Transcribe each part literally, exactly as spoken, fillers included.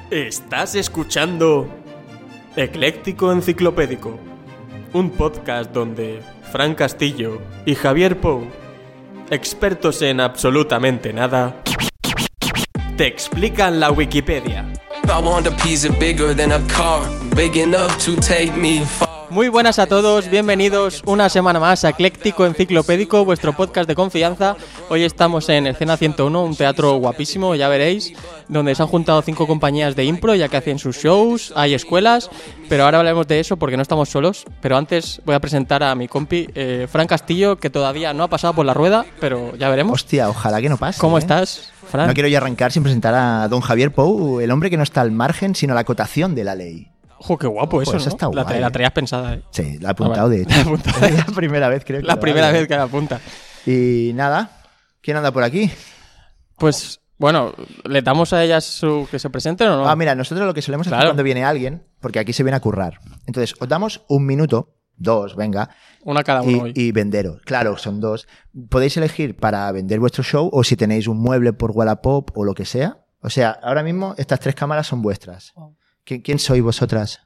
Estás escuchando Ecléctico Enciclopédico, un podcast donde Fran Castillo y Javier Pou, expertos en absolutamente nada, te explican la Wikipedia. Muy buenas a todos, bienvenidos una semana más a Ecléctico Enciclopédico, vuestro podcast de confianza. Hoy estamos en Escena ciento uno, un teatro guapísimo, ya veréis, donde se han juntado cinco compañías de impro ya que hacen sus shows, hay escuelas, pero ahora hablaremos de eso porque no estamos solos. Pero antes voy a presentar a mi compi, eh, Fran Castillo, que todavía no ha pasado por la rueda, pero ya veremos. Hostia, ojalá que no pase. ¿Cómo ¿eh? estás, Fran? No quiero yo arrancar sin presentar a don Javier Pou, el hombre que no está al margen, sino a la acotación de la ley. ¡Jo, qué guapo eso, pues ¿no? está La, guay, la ¿eh? traías pensada, ¿eh? Sí, la he apuntado, Ah, vale. de hecho. La he apuntado. Es la primera vez, creo que La lo primera hago. vez que la apunta. Y nada, ¿quién anda por aquí? Pues, bueno, ¿le damos a ellas su que se presenten o no? Ah, mira, nosotros lo que solemos hacer Claro. cuando viene alguien, porque aquí se viene a currar. Entonces, os damos un minuto, dos, venga, Una cada uno y, hoy. y venderos. Claro, son dos. Podéis elegir para vender vuestro show o si tenéis un mueble por Wallapop o lo que sea. O sea, ahora mismo estas tres cámaras son vuestras. ¿Qui- ¿Quién sois vosotras?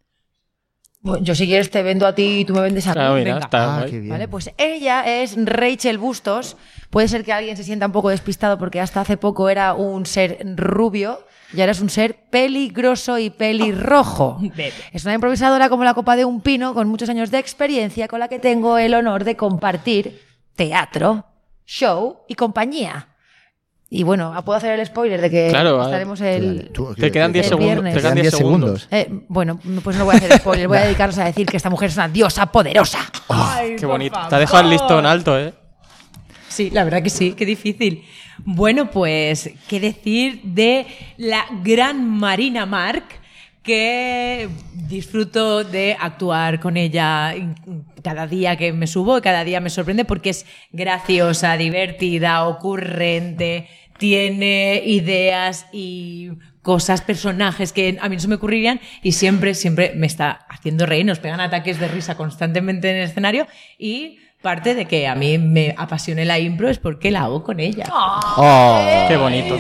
Pues yo si quieres te vendo a ti y tú me vendes a mí. Claro, mira, Venga. está Ah, guay. qué bien. Vale, pues ella es Rachel Bustos. Puede ser que alguien se sienta un poco despistado porque hasta hace poco era un ser rubio y ahora es un ser peligroso y pelirrojo. Es una improvisadora como la copa de un pino con muchos años de experiencia con la que tengo el honor de compartir teatro, show y compañía. Y bueno, puedo hacer el spoiler de que Claro, estaremos el... Tú- Te quedan diez el segundos. viernes. Te quedan diez segundos. Eh, bueno, pues no voy a hacer spoiler, voy a dedicaros a decir que esta mujer es una diosa poderosa. Ay, Qué por bonito. favor. Te ha dejado el listón alto, ¿eh? Sí, la verdad que sí, qué difícil. Bueno, pues, ¿qué decir de la gran Marina Marc? Que disfruto de actuar con ella cada día que me subo y cada día me sorprende porque es graciosa, divertida, ocurrente, tiene ideas y cosas, personajes que a mí no se me ocurrirían y siempre, siempre me está haciendo reír, nos pegan ataques de risa constantemente en el escenario y parte de que a mí me apasione la impro es porque la hago con ella. Oh. Qué bonito.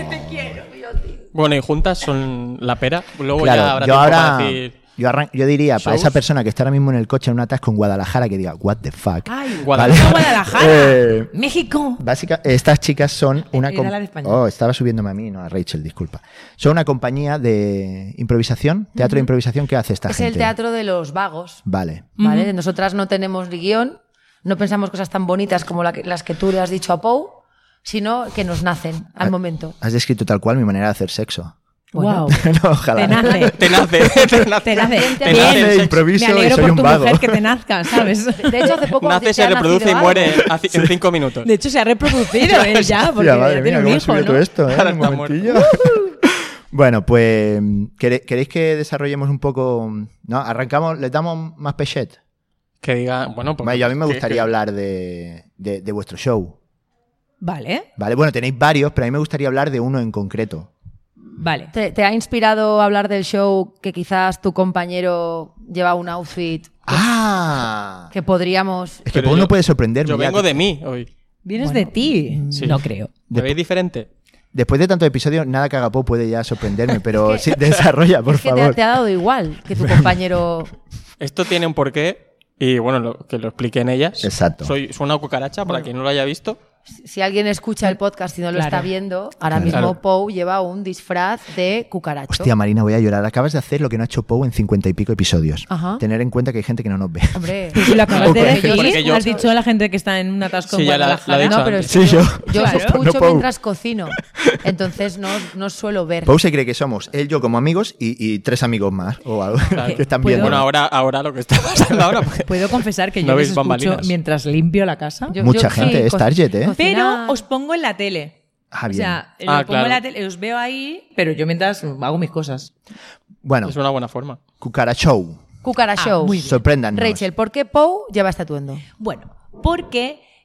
Bueno, y juntas son la pera. Luego Claro, ya habrá yo tiempo ahora para decir... yo, arran- yo diría para shows. esa persona que está ahora mismo en el coche en un atasco en Guadalajara que diga what the fuck. Ay, Guadalajara. Guadalajara, Eh, México. Básica, estas chicas son una Era com- la de España. Oh, estaba subiéndome a mí, no a Rachel, disculpa. Son una compañía de improvisación, teatro de improvisación que hace esta Es gente. el teatro de los vagos. Vale. ¿Vale? Nosotras no tenemos ni guión, no pensamos cosas tan bonitas como la que- las que tú le has dicho a Pou, sino que nos nacen al Ah, momento. Has descrito tal cual mi manera de hacer sexo. Wow. No, ojalá. Te nace. Te nace, te nace. Te nace. Te Bien. nace el Nace, sexo. improviso Me y alegro soy por un tu vago. mujer que te nazca, ¿sabes? De hecho, hace poco Nace, te se ha reproduce y nacido muere algo. hace- en cinco minutos. De hecho, se ha reproducido él ya, porque Hostia, madre ya tiene mía, un ¿cómo hijo, subió ¿no? todo esto? ¿eh? Ahora Un está momentillo. Bueno, pues ¿quere- ¿queréis que desarrollemos un poco? ¿No? Arrancamos, les damos más pechet. Que diga, bueno, pues... Vale, yo a mí me que- gustaría que- hablar de, de, de vuestro show. Vale, Vale, bueno, tenéis varios, pero a mí me gustaría hablar de uno en concreto. vale. ¿Te, te ha inspirado a hablar del show que quizás tu compañero lleva un outfit ¡Ah! que podríamos... Es que Pero Paul yo- no puede sorprenderme. Yo ya vengo que- de mí hoy. ¿Vienes de ti? Sí. No creo. ¿Me veis diferente? Después de tantos episodios, nada que haga Paul puede ya sorprenderme, pero sí, desarrolla, por es que te, favor. te ha dado igual que tu compañero... Esto tiene un porqué y, bueno, lo, que lo expliquen ellas. Exacto. Soy, soy una cucaracha, para quien no lo haya visto. Si alguien escucha el podcast y no lo Claro. está viendo, ahora Claro. mismo Claro. Pou lleva un disfraz de cucaracho. Hostia, Marina, voy a llorar. Acabas de hacer lo que no ha hecho Paul en cincuenta y pico episodios. Ajá. Tener en cuenta que hay gente que no nos ve. Hombre, Pero si lo acabas de Ok. decir, Porque yo- has dicho a la gente que está en un atasco Sí, en ya la- la he Guadalajara. dicho no, pero antes. es que Sí, yo, yo. yo os Claro. escucho No, Pou. mientras cocino. Entonces no, os- no os suelo ver. Paul se cree que somos él, yo como amigos y, y tres amigos más o algo Claro. que están ¿Puedo? viendo. Bueno, ahora, ahora lo que está pasando ahora... pues, Puedo confesar que ¿No yo veis les escucho bambalinas? mientras limpio la casa. Yo- Mucha yo- gente, sí, es co- target, ¿eh? cocina- Pero os pongo en la tele. Ah, O bien. sea, Ah, lo pongo claro. en la tele, os veo ahí, pero yo mientras hago mis cosas. Bueno, Es una buena forma. Cucarachou. Cucara Ah, Show. muy bien. Sorpréndanos. Rachel, ¿por qué Pou lleva este atuendo? Bueno, porque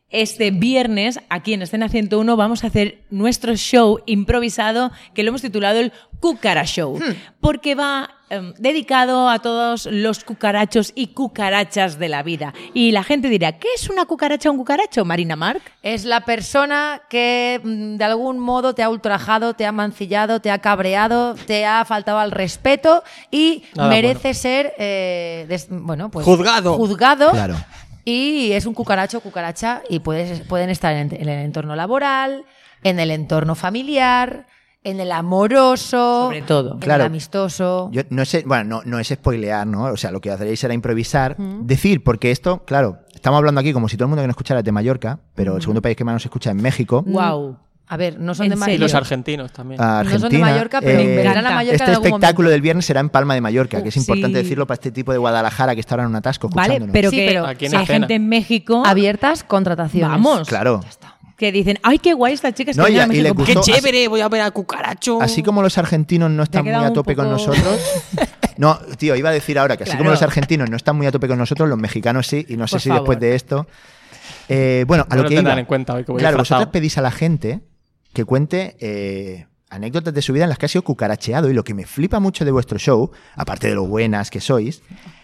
este viernes, aquí en Escena ciento uno, vamos a hacer nuestro show improvisado que lo hemos titulado el Cucara Show, hmm. porque va eh, dedicado a todos los cucarachos y cucarachas de la vida. Y la gente dirá, ¿qué es una cucaracha o un cucaracho, Marina Marc? Es la persona que de algún modo te ha ultrajado, te ha mancillado, te ha cabreado, te ha faltado al respeto y Nada merece bueno. ser eh, des, bueno, pues, juzgado. juzgado claro. Y es un cucaracho o cucaracha y puedes, pueden estar en, en el entorno laboral, en el entorno familiar, en el amoroso, sobre todo, en claro. el amistoso. Yo no sé, bueno, no, no es spoilear, ¿no? O sea, lo que haréis será improvisar, mm. decir, porque esto, claro, estamos hablando aquí como si todo el mundo que nos escuchara es de Mallorca, pero mm. el segundo país que más nos escucha es México. Wow. A ver, no son de Mallorca. Y los argentinos también. Argentina, no son de Mallorca, pero eh, vendrán a Mallorca este en algún espectáculo momento. del viernes será en Palma de Mallorca, Uh, que es importante sí. decirlo para este tipo de Guadalajara que está ahora en un atasco Vale, escuchándonos. pero Sí, que pero aquí en si hay escena. gente en México... Abiertas contrataciones. Vamos. Claro. Ya está. Que dicen, ay, qué guay esta chica. No, está y- en y le México. gustó- ¡Qué chévere! Voy a ver a cucaracho. Así como los argentinos no están muy quedado a un tope con poco- nosotros... No, tío, iba a decir ahora que así Claro. como los argentinos no están muy a tope con nosotros, los mexicanos sí, y no sé Por si favor. después de esto... Eh, bueno, a No lo que tendrán iba. en cuenta hoy que voy Claro, disfrazado. vosotros pedís a la gente que cuente eh, anécdotas de su vida en las que ha sido cucaracheado, y lo que me flipa mucho de vuestro show, aparte de lo buenas que sois,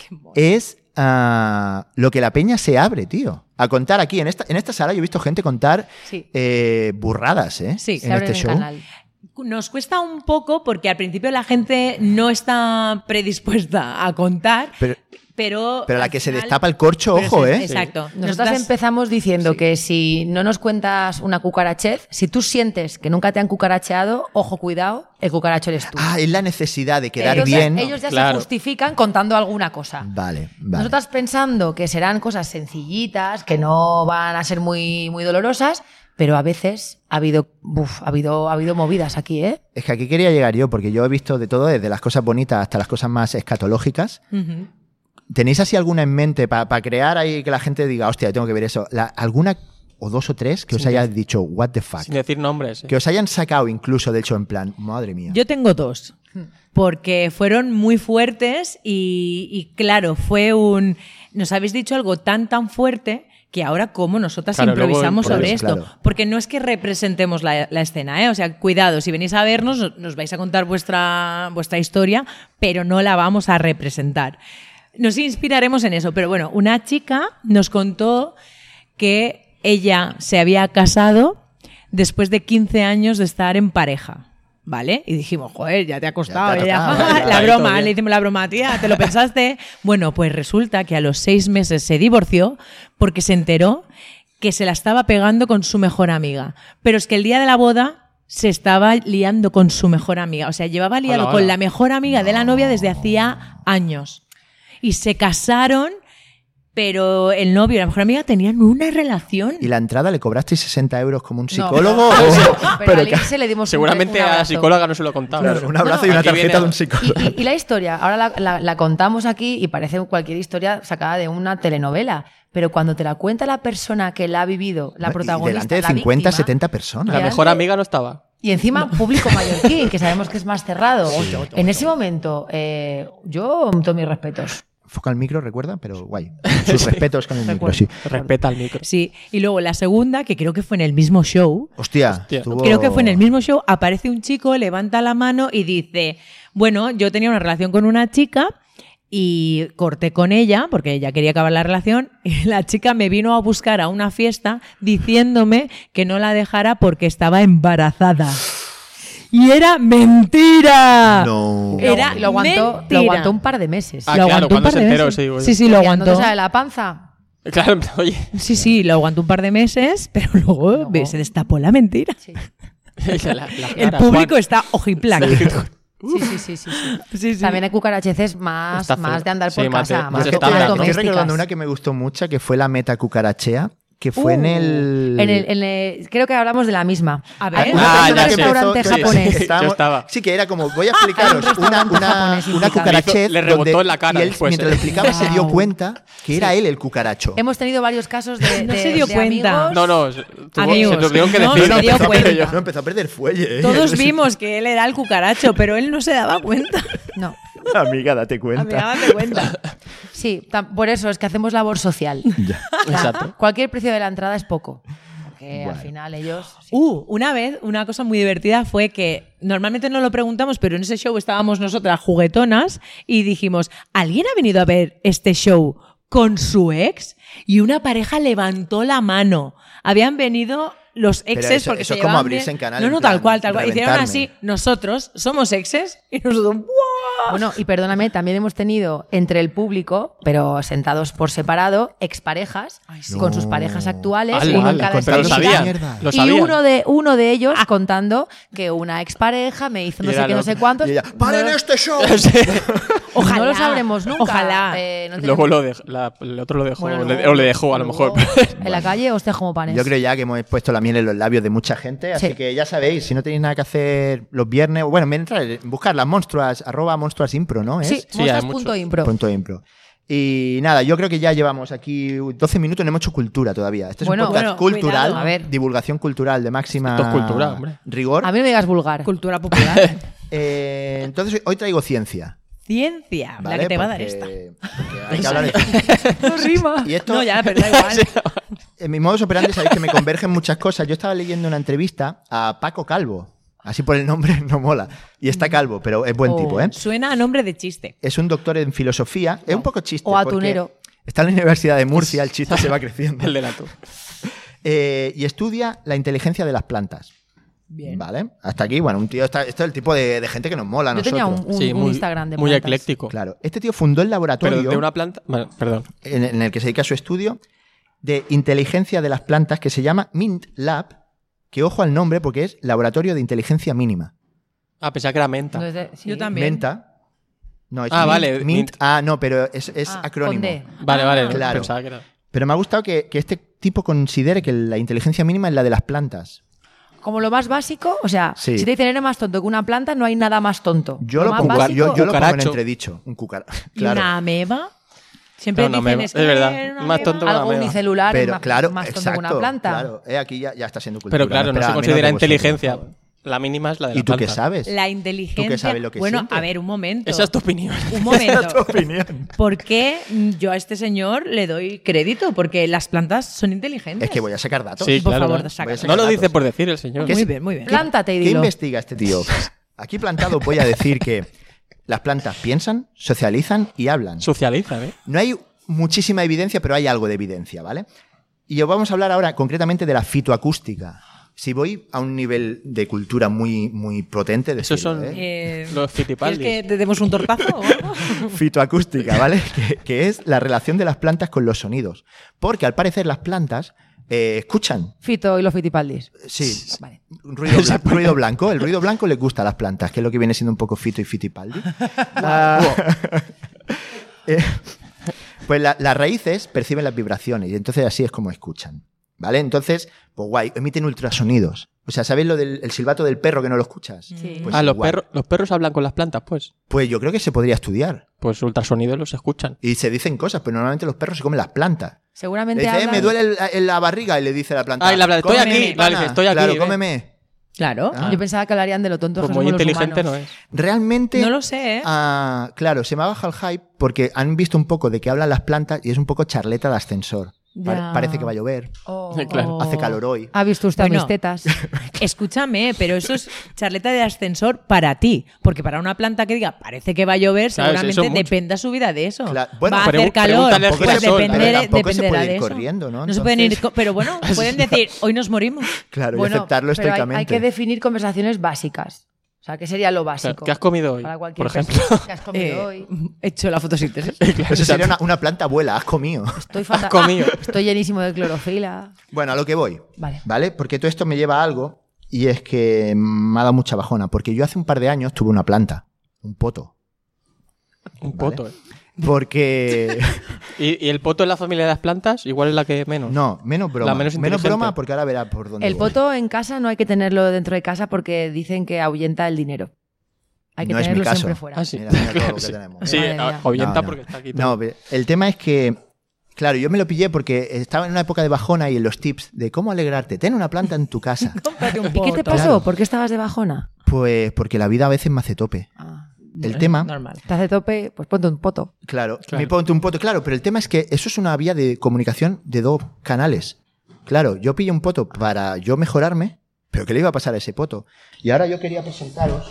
es uh, lo que la peña se abre, tío. A contar aquí, en esta, en esta sala yo he visto gente contar Sí. eh, burradas, ¿eh? Sí, Se en abre este el show. canal. Nos cuesta un poco porque al principio la gente no está predispuesta a contar, Pero, pero... pero la al que se final- destapa el corcho, pero ojo, se- ¿eh? Exacto. Nosotras Nosotras- empezamos diciendo que si no nos cuentas una cucarachez, si tú sientes que nunca te han cucaracheado, ojo, cuidado, el cucaracho eres tú. Ah, es la necesidad de quedar ellos, bien. ellos ya Claro. se justifican contando alguna cosa. Vale, vale. Nosotras pensando que serán cosas sencillitas, que no van a ser muy, muy dolorosas, pero a veces ha habido, uf, ha habido, ha habido movidas aquí, ¿eh? Es que aquí quería llegar yo, porque yo he visto de todo, desde las cosas bonitas hasta las cosas más escatológicas. Ujú. ¿Tenéis así alguna en mente para pa crear ahí que la gente diga, hostia, tengo que ver eso? La- ¿Alguna o dos o tres que os Sin haya dicho, what the fuck? Sin decir nombres. eh. Que os hayan sacado incluso del show en plan, madre mía. Yo tengo dos, porque fueron muy fuertes y, y claro, fue un... Nos habéis dicho algo tan, tan fuerte que ahora como nosotras Claro, luego improvisamos sobre improvisas, esto. claro. Porque no es que representemos la, la escena, ¿eh? O sea, cuidado, si venís a vernos nos- nos vais a contar vuestra, vuestra historia, pero no la vamos a representar. Nos inspiraremos en eso, pero bueno, una chica nos contó que ella se había casado después de quince años de estar en pareja, ¿vale? Y dijimos, joder, ya te ha costado. Ya te ha ya- tocado, ya, la ahí broma, todo bien. le hicimos la broma, tía, ¿te lo pensaste? Bueno, pues resulta que a los seis meses se divorció porque se enteró que se la estaba pegando con su mejor amiga. Pero es que el día de la boda se estaba liando con su mejor amiga. O sea, llevaba liado Hola, con hola. la mejor amiga de la novia desde hacía años. Y se casaron, pero el novio y la mejor amiga tenían una relación. ¿Y la entrada le cobrasteis sesenta euros como un No, psicólogo? pero, o- pero pero al Ilse le dimos un- Seguramente un a la abrazo. psicóloga no se lo contaba. Claro, un abrazo No, y una aquí viene tarjeta a- de un psicólogo. Y, y- y la historia, ahora la, la- la contamos aquí y parece cualquier historia sacada de una telenovela, pero cuando te la cuenta la persona que la ha vivido, la Y protagonista, delante de la cincuenta, víctima, setenta personas. La Y mejor antes- amiga no estaba. y encima público mallorquín, que sabemos que es más cerrado. En ese momento, eh, yo todos mis respetos. Foca al micro, recuerda, pero guay. Sus respetos con el micro, Recuerdo. sí. Respeta el micro. Sí, y luego la segunda, que creo que fue en el mismo show, Hostia, Hostia. estuvo- creo que fue en el mismo show, aparece un chico, levanta la mano y dice, bueno, yo tenía una relación con una chica y corté con ella porque ella quería acabar la relación y la chica me vino a buscar a una fiesta diciéndome que no la dejara porque estaba embarazada. Y era mentira. No. y Era lo aguantó, mentira. lo aguantó un par de meses. Ah, Lo claro, aguantó un ¿cuándo par se de enteró? meses. Sí, digo yo. Sí, sí, lo ¿No aguantó. te sale la panza? Claro, oye. Sí, sí, lo aguantó un par de meses, pero luego Luego- se destapó la mentira. Sí, la, la El cara, público Juan. está ojiplac. sí, sí, sí, sí, sí. Sí, sí. También hay cucaracheces más, Está feo. más de andar Sí, por más de- casa, más más, de más tabla. Estoy domésticas. recordando una que me gustó mucho, que fue la meta cucarachea, que fue en Uh, el... En el, en el- creo que hablamos de la misma. A ver. Hay Una Ah, un ya sé. restaurante empezó- sí, japonés. sí, estábamos- Yo estaba. Sí, que era como, voy a explicaros Hay un una, restaurante una, japonés una indicado. cucarachez. Le rebotó donde- en la cara y él, después, mientras eh. lo explicaba, se dio Wow. cuenta que era él el cucaracho. Hemos tenido varios casos de, No de- se dio de cuenta. amigos. No, no. tuvo- Amigos, se lo tuvieron que no, decir. se dio empezó, a cuenta. perder, no, empezó a perder fuelle. ¿eh? Todos vimos que él era el cucaracho, pero él no se daba cuenta. No. Amiga, date cuenta. Amiga, date cuenta. Sí, tam- por eso es que hacemos labor social. Exacto. Cualquier precio de la entrada es poco. Porque Bueno. al final ellos... sí. Uh, una vez, una cosa muy divertida fue que normalmente no lo preguntamos, pero en ese show estábamos nosotras juguetonas y dijimos, ¿alguien ha venido a ver este show con su ex? Y una pareja levantó la mano. Habían venido los exes eso- porque eso se es como llevaban abrirse bien. en canal, No, en no, plan, tal cual, tal cual. Hicieron reventarme. así, nosotros somos exes y nosotros, ¡buah! Bueno, y perdóname, también hemos tenido entre el público, pero sentados por separado, exparejas sí. con No. sus parejas actuales, Ala, uno en ala, cada pero lo extremidad. sabían. Mierda. Lo Y sabían. uno de, uno de ellos contando que una expareja me hizo no Y sé era qué, no loco. sé cuántos. Y ella, ¡paren No- este show! Ojalá. No lo sabremos nunca. Ojalá. Eh, no Luego tenemos- lo dej- la- el otro lo dejó, Bueno, o le- luego- o le dejó a lo luego- mejor. En la calle os dejo como panes. Yo creo ya que hemos puesto la miel en los labios de mucha gente, así Sí. que ya sabéis, si no tenéis nada que hacer los viernes, bueno, mientras buscar las monstruas, arroba monstruas impro, ¿no? ¿Es? Sí, Sí, hay monstruos mucho. punto impro. Punto impro. Y nada, yo creo que ya llevamos aquí doce minutos, no hemos hecho cultura todavía. Este es Bueno, un podcast bueno, cultural, cuidado. A ver. divulgación cultural de máxima Esto es cultura, hombre. rigor. A mí no me digas vulgar. Cultura popular. Eh, entonces, hoy traigo ciencia. Ciencia, la ¿vale? que te va a dar Porque- esta. porque hay que hablar de No rima. Y esto, No, ya, pero da igual. en mi modus operandi sabéis que me convergen muchas cosas. Yo estaba leyendo una entrevista a Paco Calvo. Así por el nombre no mola. Y está calvo, pero es buen Oh. tipo, ¿eh? Suena a nombre de chiste. Es un doctor en filosofía. Es un poco chiste. O porque atunero. Está en la Universidad de Murcia, el chiste se va creciendo. El del atún. Eh, y estudia la inteligencia de las plantas. Bien. ¿Vale? Hasta aquí, bueno, un tío, está, esto es el tipo de, de gente que nos mola a Yo nosotros. tenía un, un- Sí, un muy, Instagram de muy plantas. ecléctico. Claro. Este tío fundó el laboratorio Pero de una planta. Bueno, perdón. en, en el que se dedica a su estudio de inteligencia de las plantas que se llama Mint Lab, que ojo al nombre porque es Laboratorio de Inteligencia Mínima. Ah, pensaba que era menta. Entonces, sí. Yo también. Menta. No, es Ah, Mint, vale, Mint. Mint. Ah, no, pero es, es Ah, acrónimo. con D. Vale, Ah, vale. claro. Pensaba que era. Pero me ha gustado que, que este tipo considere que la inteligencia mínima es la de las plantas. Como lo más básico, o sea, Sí. si te dicen eres más tonto que una planta, no hay nada más tonto. Yo lo, más pongo, básico, yo, yo lo pongo en Cucaracho. entredicho. Un cucaracho. ¿Y Claro. una ameba? Siempre Pero una dicen ameba, es, es verdad, que una más ameba- tonto que una algo ameba. unicelular es Pero más, claro, más tonto exacto. que una planta. Claro, eh, aquí ya, ya está siendo cultura. Pero claro, no esperaba se menos considera de vosotros, inteligencia. por favor. La mínima es la de la ¿Y tú qué planta. sabes? La inteligencia. ¿Tú qué sabes lo que bueno, siente? a ver, un momento. Esa es tu opinión. Un momento. Esa es tu opinión. ¿Por qué yo a este señor le doy crédito? Porque las plantas son inteligentes. Es que voy a sacar datos. Sí, Por claro. favor, claro. saca. Voy a sacar No lo datos. dice por decir el señor. ¿Qué Muy es- bien, muy bien. Plántate y ¿Qué dilo. investiga este tío? Aquí plantado voy a decir que las plantas piensan, socializan y hablan. Socializa, ¿eh? No hay muchísima evidencia, pero hay algo de evidencia, ¿vale? Y os vamos a hablar ahora concretamente de la fitoacústica. Si voy a un nivel de cultura muy, muy potente, Esos decirlo, son ¿eh? Eh, los fitipaldis. ¿Quieres que te demos un tortazo o algo? Fitoacústica, ¿vale? que, que es la relación de las plantas con los sonidos. Porque al parecer las plantas eh, escuchan. Fito y los fitipaldis. Sí, Vale. ruido, blan- ruido blanco. El ruido blanco les gusta a las plantas, que es lo que viene siendo un poco fito y fitipaldi. Ah, eh, pues la- las raíces perciben las vibraciones y entonces así es como escuchan. ¿Vale? Entonces, pues guay, emiten ultrasonidos. O sea, ¿sabéis lo del el silbato del perro que no lo escuchas? Sí. Pues ah, los igual. perros, los perros hablan con las plantas, pues. Pues yo creo que se podría estudiar. Pues ultrasonidos los escuchan. Y se dicen cosas, pero normalmente los perros se comen las plantas. Le Seguramente dice, eh, hablan- me duele el- en la barriga y le dice la planta. Ay, la planta, estoy "Cómeme, aquí". pana". Vale, dice, "Estoy aquí, Claro, ven. cómeme. Claro. Ah. Yo pensaba que hablarían de lo tontos Pues que muy somos los inteligente humanos. no es. Realmente. No lo sé, ¿eh? Ah, claro, se me ha bajado el hype porque han visto un poco de qué hablan las plantas y es un poco charleta de ascensor. Pare- Ya. parece que va a llover, Oh, Claro. oh. hace calor hoy. ¿Ha visto usted Bueno. mis tetas? Escúchame, pero eso es charleta de ascensor para ti. Porque para una planta que diga parece que va a llover, Claro, sí, seguramente eso es mucho. dependa su vida de eso. Claro, bueno, va a hacer pregu- calor. pregúntale al Pues girasol. depender- A ver, tampoco se dependerá puede ir de eso. corriendo, ¿no? No se pueden ir. Entonces- co- Pero bueno, pueden decir, hoy nos morimos. Claro, Bueno, y aceptarlo pero hay- estoicamente. Hay, que definir conversaciones básicas. O sea, ¿qué sería lo O sea, básico? ¿qué has comido hoy? Para cualquier Por ejemplo. persona. ¿Qué has comido Eh, hoy? He hecho la fotosíntesis. Eso sería una, una planta abuela, has comido. Estoy fanta- comido. Estoy llenísimo de clorofila. Bueno, a lo que voy. Vale. ¿Vale? Porque todo esto me lleva a algo y es que me ha dado mucha bajona. Porque yo hace un par de años tuve una planta, un poto. Un poto, ¿eh? Porque. ¿Y, y el poto en la familia de las plantas? Igual es la que menos. No, menos broma. La menos inteligente. broma porque ahora verá por dónde El voy. poto en casa no hay que tenerlo dentro de casa porque dicen que ahuyenta el dinero. Hay que No es mi tenerlo caso. siempre fuera. Ah, sí. Mira, mira todo lo que Sí. tenemos. Sí, Madre a- mía. ahuyenta No, no. porque está aquí todo. No, ve- el tema es que, claro, yo me lo pillé porque estaba en una época de bajona y en los tips de cómo alegrarte, ten una planta en tu casa. Cómprate un ¿Y qué te poto. pasó? Claro. ¿Por qué estabas de bajona? Pues porque la vida a veces me hace tope. Ah. el Bueno, tema... Normal. Te hace tope, pues ponte un poto. Claro, Claro. me ponte un poto, claro, pero el tema es que eso es una vía de comunicación de dos canales. Claro, yo pillo un poto para yo mejorarme, pero ¿qué le iba a pasar a ese poto? Y ahora yo quería presentaros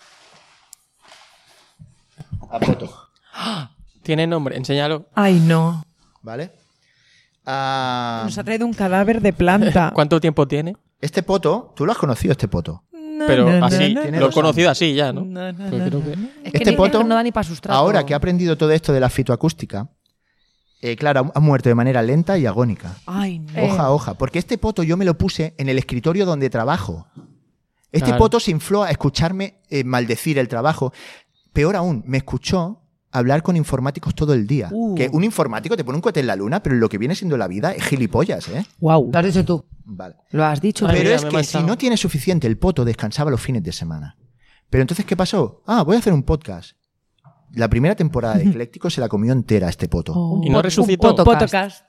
a poto, Tiene nombre, enséñalo. Ay, no. ¿vale? Ah, Nos ha traído un cadáver de planta. ¿Cuánto tiempo tiene? este poto, tú lo has conocido, este poto. No, Pero no, no, así, no, tiene lo he dos conocido así ya, ¿no? No, no, Pues no, creo no. que- Es que Este ni- poto, no da ni para sustrato. ahora que ha aprendido todo esto de la fitoacústica, eh, claro, ha muerto de manera lenta y agónica. Ay, no. Eh. Hoja a hoja. Porque este poto yo me lo puse en el escritorio donde trabajo. Este Claro. poto se infló a escucharme eh, maldecir el trabajo. Peor aún, me escuchó hablar con informáticos todo el día. Uh. Que un informático te pone un cohete en la luna, pero lo que viene siendo la vida es gilipollas, ¿eh? Wow. Lo has dicho tú. Vale. Lo has dicho Ay, tú. Pero mira, es me he que si manchado. no tiene suficiente, el poto descansaba los fines de semana. Pero entonces, ¿qué pasó? Ah, voy a hacer un podcast. La primera temporada de Ecléctico se la comió entera este poto. Oh. ¿Y no pot- resucitó? un podcast. Podcast.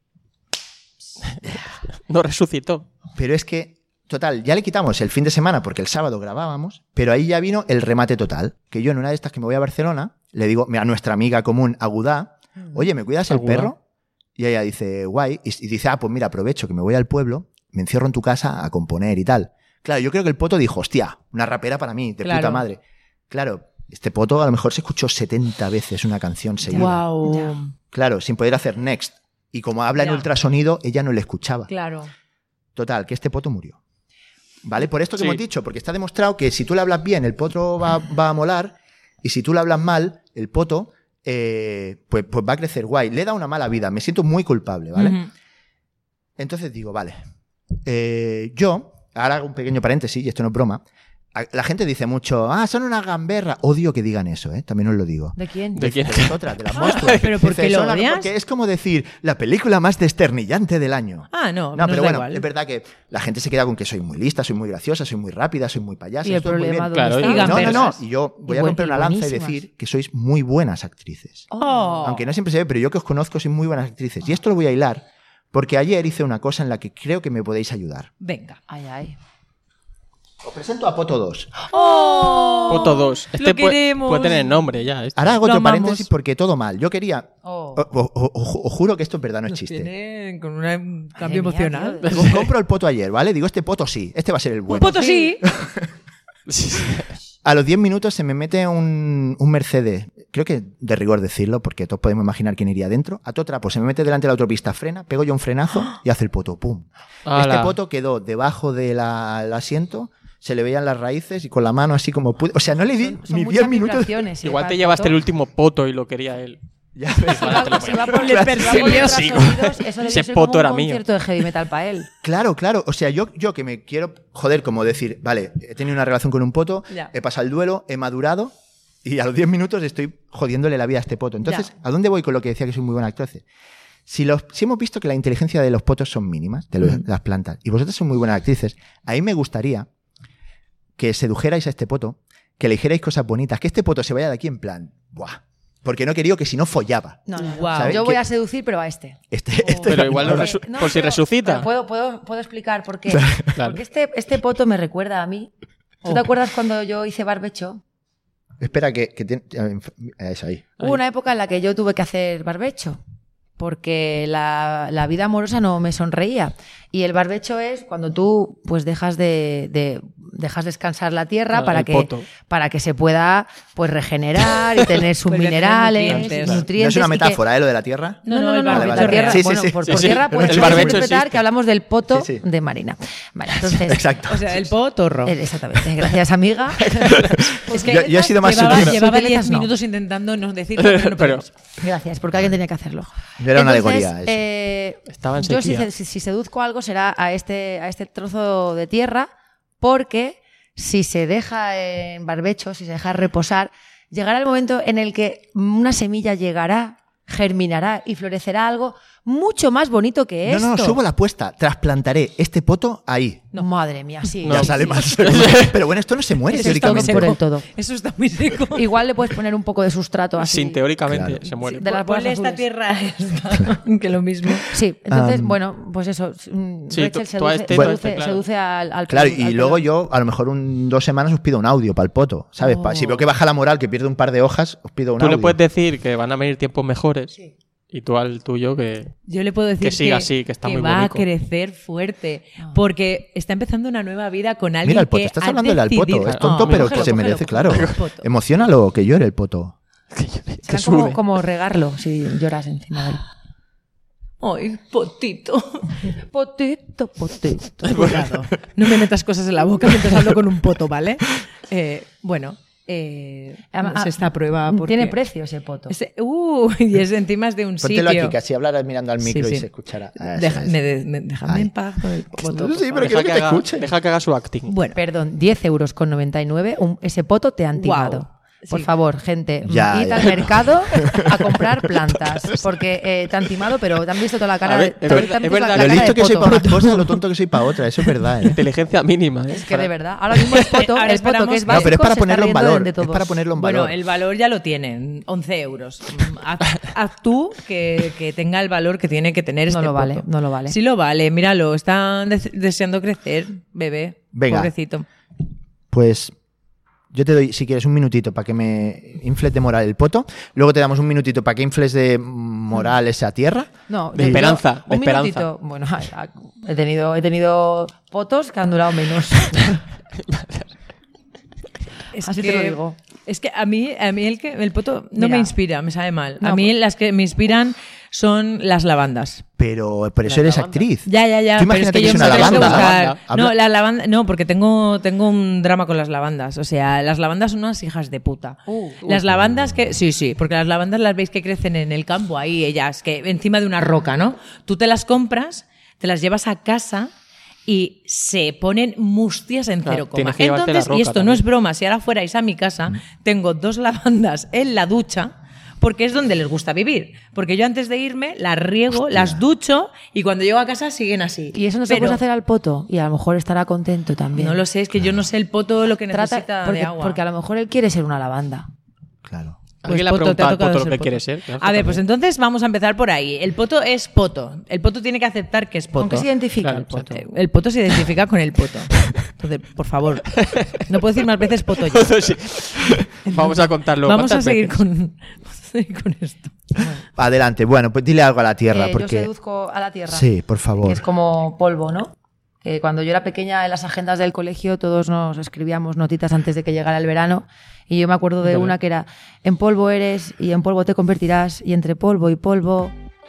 No resucitó. Pero es que, total, ya le quitamos el fin de semana porque el sábado grabábamos, pero ahí ya vino el remate total. Que yo en una de estas que me voy a Barcelona, le digo a nuestra amiga común, Agudá, oye, ¿me cuidas el Agudá. perro? Y ella dice, guay. Y, y dice, ah, pues mira, aprovecho que me voy al pueblo, me encierro en tu casa a componer y tal. Claro, yo creo que el poto dijo, hostia, una rapera para mí, de Claro. puta madre. Claro, este poto a lo mejor se escuchó setenta veces una canción seguida. Wow. Ya. Claro, sin poder hacer next. Y como habla en Ya. ultrasonido, ella no le escuchaba. Claro. Total, que este poto murió. ¿Vale? Por esto que Sí. hemos dicho, porque está demostrado que si tú le hablas bien, el poto va, va a molar, y si tú le hablas mal, el poto eh, pues, pues va a crecer guay. Le da una mala vida, me siento muy culpable, ¿vale? Ujú. Entonces digo, vale, eh, yo, ahora hago un pequeño paréntesis, y esto no es broma, a- la gente dice mucho, ah, son unas gamberras. Odio que digan eso, ¿eh? También os lo digo. ¿De quién? ¿De quién? De vosotras, de las monstruos. ¿Pero por Dice, qué lo "Son las- odias?" Porque es como decir, la película más desternillante del año. Ah, no. No, nos pero da bueno, igual. es verdad que la gente se queda con que soy muy lista, soy muy graciosa, soy muy rápida, soy muy payasa. ¿Y el esto es muy problema bien. dónde Claro, está? y No, no, no. gamberras. Y yo voy Y a buen- romper y una lanza y buenísimas. decir que sois muy buenas actrices. Oh. Aunque no siempre se ve, pero yo que os conozco sois muy buenas actrices. Y esto lo voy a hilar porque ayer hice una cosa en la que creo que me podéis ayudar. Venga. Ay, ay. Os presento a Poto dos. ¡Oh! Poto dos. Lo Este puede, queremos. puede tener nombre ya. este. Ahora hago Lo otro amamos. paréntesis porque todo mal. Yo quería... Oh. o- o- o- o- Os juro que esto es verdad, no es Nos chiste. tiene con una- un Madre cambio mía, emocional. tío. Com- Compro el poto ayer, ¿vale? Digo, este poto sí, este va a ser el Un bueno. poto sí. A los diez minutos se me mete un, un Mercedes, creo que de rigor decirlo, porque todos podemos imaginar quién iría dentro. A todo trapo, se me mete delante de la autopista, frena, pego yo un frenazo y hace el poto, ¡pum! Ala. Este poto quedó debajo del asiento, se le veían las raíces y con la mano así como pude. O sea, no le di Son- son ni muchas diez minutos. vibraciones, ¿eh? Igual Para te el llevaste poto. el último poto y lo quería él. Ya ves. Se va, se va por, Le se va por persiguió. ultrasonidos, eso debió Ese ser como poto un era mío. concierto de heavy metal para él. Claro, claro. O sea, yo, yo que me quiero joder, como decir, vale, he tenido una relación con un poto, Ya. he pasado el duelo, he madurado y a los diez minutos estoy jodiéndole la vida a este poto. Entonces, Ya. ¿a dónde voy con lo que decía que soy muy buena actriz? Si, los, si hemos visto que la inteligencia de los potos son mínimas, de los- las plantas, y vosotros sois muy buenas actrices, a mí me gustaría que sedujerais a este poto, que le dijerais cosas bonitas, que este poto se vaya de aquí en plan, ¡buah! Porque no he querido que si no follaba. No, no, no. Guau. ¿Sabes? Yo voy Que- a seducir, pero a este. Este, este Pero es igual no la- resu- No, por si pero- resucita. pero puedo, puedo, puedo explicar por qué. Claro. Porque este, este poto me recuerda a mí. ¿Tú Oh. te acuerdas cuando yo hice barbecho? Espera, que, que tiene- eso ahí. Hubo una época en la que yo tuve que hacer barbecho. Porque la, la vida amorosa no me sonreía. Y el barbecho es cuando tú pues dejas de, de- dejas descansar la tierra Claro, para el que, poto. para que se pueda pues regenerar y tener sus Vuelve a tener minerales, nutrientes. sus ¿No nutrientes. es una y que- metáfora, eh, lo de la tierra? No, no, no, el no, Vale, la vale, tierra, vale. Sí, sí, bueno, sí. por, Sí, por sí. tierra El pues barbecho interpretar existe. que hablamos del poto Sí, sí. de Marina. Vale, entonces... Exacto. O sea, el potorro. eh, Exactamente, gracias amiga. Es que Yo- yo he sido más llevaba, sutil. llevaba Suteletas diez no. minutos intentando no decirlo, pero no Pero podemos. Gracias, porque alguien tenía que hacerlo. Era una Entonces, alegoría eso. eh, Estaba en yo si, sequía. si- si seduzco algo será a este, a este trozo de tierra, porque si se deja en barbecho, si se deja reposar, llegará el momento en el que una semilla llegará, germinará y florecerá algo mucho más bonito que No, esto. no, subo la apuesta. Trasplantaré este poto ahí. No, madre mía, sí. Ya sí, sale sí. más. Pero bueno, esto no se muere, Eso es todo teóricamente. por el todo. Eso está muy seco. Igual le puedes poner un poco de sustrato así. Sin teóricamente Claro. se muere. De las Ponle bolas esta azules. tierra esta, que lo mismo. Sí, entonces, Um, bueno, pues eso. mm, Sí, Rachel tú- tú a seduce, este, tú a seduce, este, claro. seduce al, al Claro, al y luego pelón. yo, a lo mejor un, dos semanas os pido un audio para el poto, ¿sabes? Pa- Oh. Si veo que baja la moral, que pierde un par de hojas, os pido un Tú audio. le puedes decir que van a venir tiempos mejores y tú al tuyo que... Yo le puedo decir Que siga así, que está muy va bonito. a crecer fuerte, Ah. porque está empezando una nueva vida con alguien Mira el poto, que estás ha hablando del al poto. decidido- Es tonto, Ah, pero cógelo, que se cógelo, merece, cógelo, claro. cógelo, poto. Emocionalo, que llore el poto. que Será sude. como, como regarlo si lloras encima de él. Ay, potito. Potito, potito. Cuidado. No me metas cosas en la boca mientras hablo con un poto, ¿vale? Eh, bueno, eh, Además, no sé esta prueba porque... Tiene precio ese poto. Ese- uh, y es encima es de un Póntelo sitio. aquí, que así hablarás mirando al micro Sí, sí. y se escuchará. Ah, Deja- eso es. me de- me- déjame Ay. en paz con el poto. por Sí, favor. pero quiero Deja que que, te haga, escuche. deja que haga su acting. Bueno, Perdón, diez euros con noventa y nueve. un- ese poto te han timado. Guau. Por Sí. favor, gente, Ya, id ya. al mercado a comprar plantas. Porque eh, te han timado, pero te han visto toda la cara A ver, de. es te han verdad- es visto verdad la Lo cara listo de que soy poto. para unas cosas, lo tonto que soy para otras. Eso es verdad, ¿eh? Inteligencia mínima, ¿eh? Es que de verdad, ahora mismo el poto, Ahora el poto esperamos- que es No, básico, pero es para se está ponerlo en riendo valor. de Es todos. para ponerlo en valor. bueno, el valor ya lo tienen, once euros. Mm, Haz, haz tú que, que tenga el valor que tiene que tener No este lo vale, poto. no lo vale. Sí lo vale, míralo, está des- deseando crecer, bebé. Venga. Pobrecito. Pues yo te doy, si quieres, un minutito para que me infles de moral el poto. Luego te damos un minutito para que infles de moral esa tierra. No, De yo- esperanza, un de esperanza. minutito. Bueno, he tenido, he tenido potos que han durado menos. Es Así que, te lo digo. Es que a mí, a mí el, que, el poto no Mira. me inspira, me sabe mal. No, a mí pues- las que me inspiran son las lavandas. Pero por eso La eres lavanda. actriz. Ya, ya, ya. Tú pero es imagínate que que yo es me una tengo que lavanda. buscar- Habla- No, la lavanda, no, porque tengo, tengo un drama con las lavandas. O sea, las lavandas son unas hijas de puta. Uh, las lavandas que. Sí, sí, porque las lavandas las veis que crecen en el campo ahí, ellas, que encima de una roca, ¿no? Tú te las compras, te las llevas a casa y se ponen mustias en Claro, cero coma. tienes que llevarte la Entonces, y roca esto no también. es broma, si ahora fuerais a mi casa, tengo dos lavandas en la ducha. Porque es donde les gusta vivir. Porque yo antes de irme las riego, las ducho y cuando llego a casa siguen así. Y eso no se Pero puede hacer al poto. Y a lo mejor estará contento también. No lo sé, es que yo no sé el poto lo que Trata- necesita porque, de agua. porque a lo mejor él quiere ser una lavanda. Claro. ¿Alguien le ha Pues, poto, te preguntado ha al tocado poto lo ser que poto. quiere ser? A ver, pues entonces vamos a empezar por ahí. El poto es poto. El poto tiene que aceptar que es poto. Aunque se identifica Claro, el poto. Eh, El poto se identifica con el poto. Entonces, por favor, no puedo decir más veces poto yo. Sí. Vamos a contarlo. Vamos a ¿Cuántas seguir veces? con, vamos a seguir con esto. Adelante. Bueno, pues dile algo a la tierra. Eh, porque... Yo seduzco a la tierra. Sí, por favor. Que es como polvo, ¿no? Que cuando yo era pequeña en las agendas del colegio todos nos escribíamos notitas antes de que llegara el verano y yo me acuerdo de Vale. una que era en polvo eres y en polvo te convertirás y entre polvo y polvo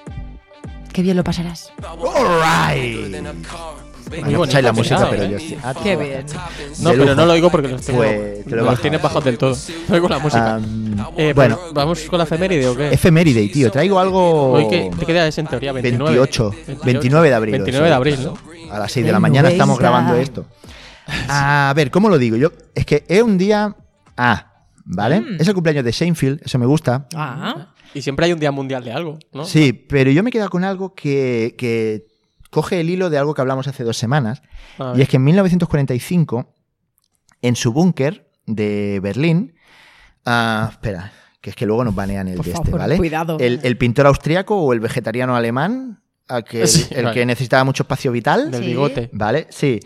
qué bien lo pasarás. All right. Muy No bonito, escucháis la música, cuidado, pero ¿eh? yo sí. Ah, tú Qué sí. bien. No, De pero lujo. no lo oigo porque los tengo, Pues te lo he no los bajado. tienes bajos del todo. No oigo la música. Am, Eh, bueno, pues, ¿vamos con la efeméride o qué? efeméride, tío. Traigo algo. Hoy, ¿qué, ¿qué día es en teoría? veintinueve. veintiocho, veintinueve de abril. veintinueve o de sea, abril, ¿no? A las seis de la mañana estamos grabando esto. A ver, ¿cómo lo digo? Yo es que es un día A, ¿vale? Mm. Es el cumpleaños de Seinfeld, eso me gusta. Ah, Y siempre hay un día mundial de algo, ¿no? Sí, pero yo me he quedado con algo que, que coge el hilo de algo que hablamos hace dos semanas. A Y ver. es que en mil novecientos cuarenta y cinco, en su búnker de Berlín, ah, espera, que es que luego nos banean el Por de este, favor, ¿vale? cuidado. El, el pintor austriaco o el vegetariano alemán, a que el, Sí, el vale. que necesitaba mucho espacio vital, Del Sí. bigote. ¿vale? Sí.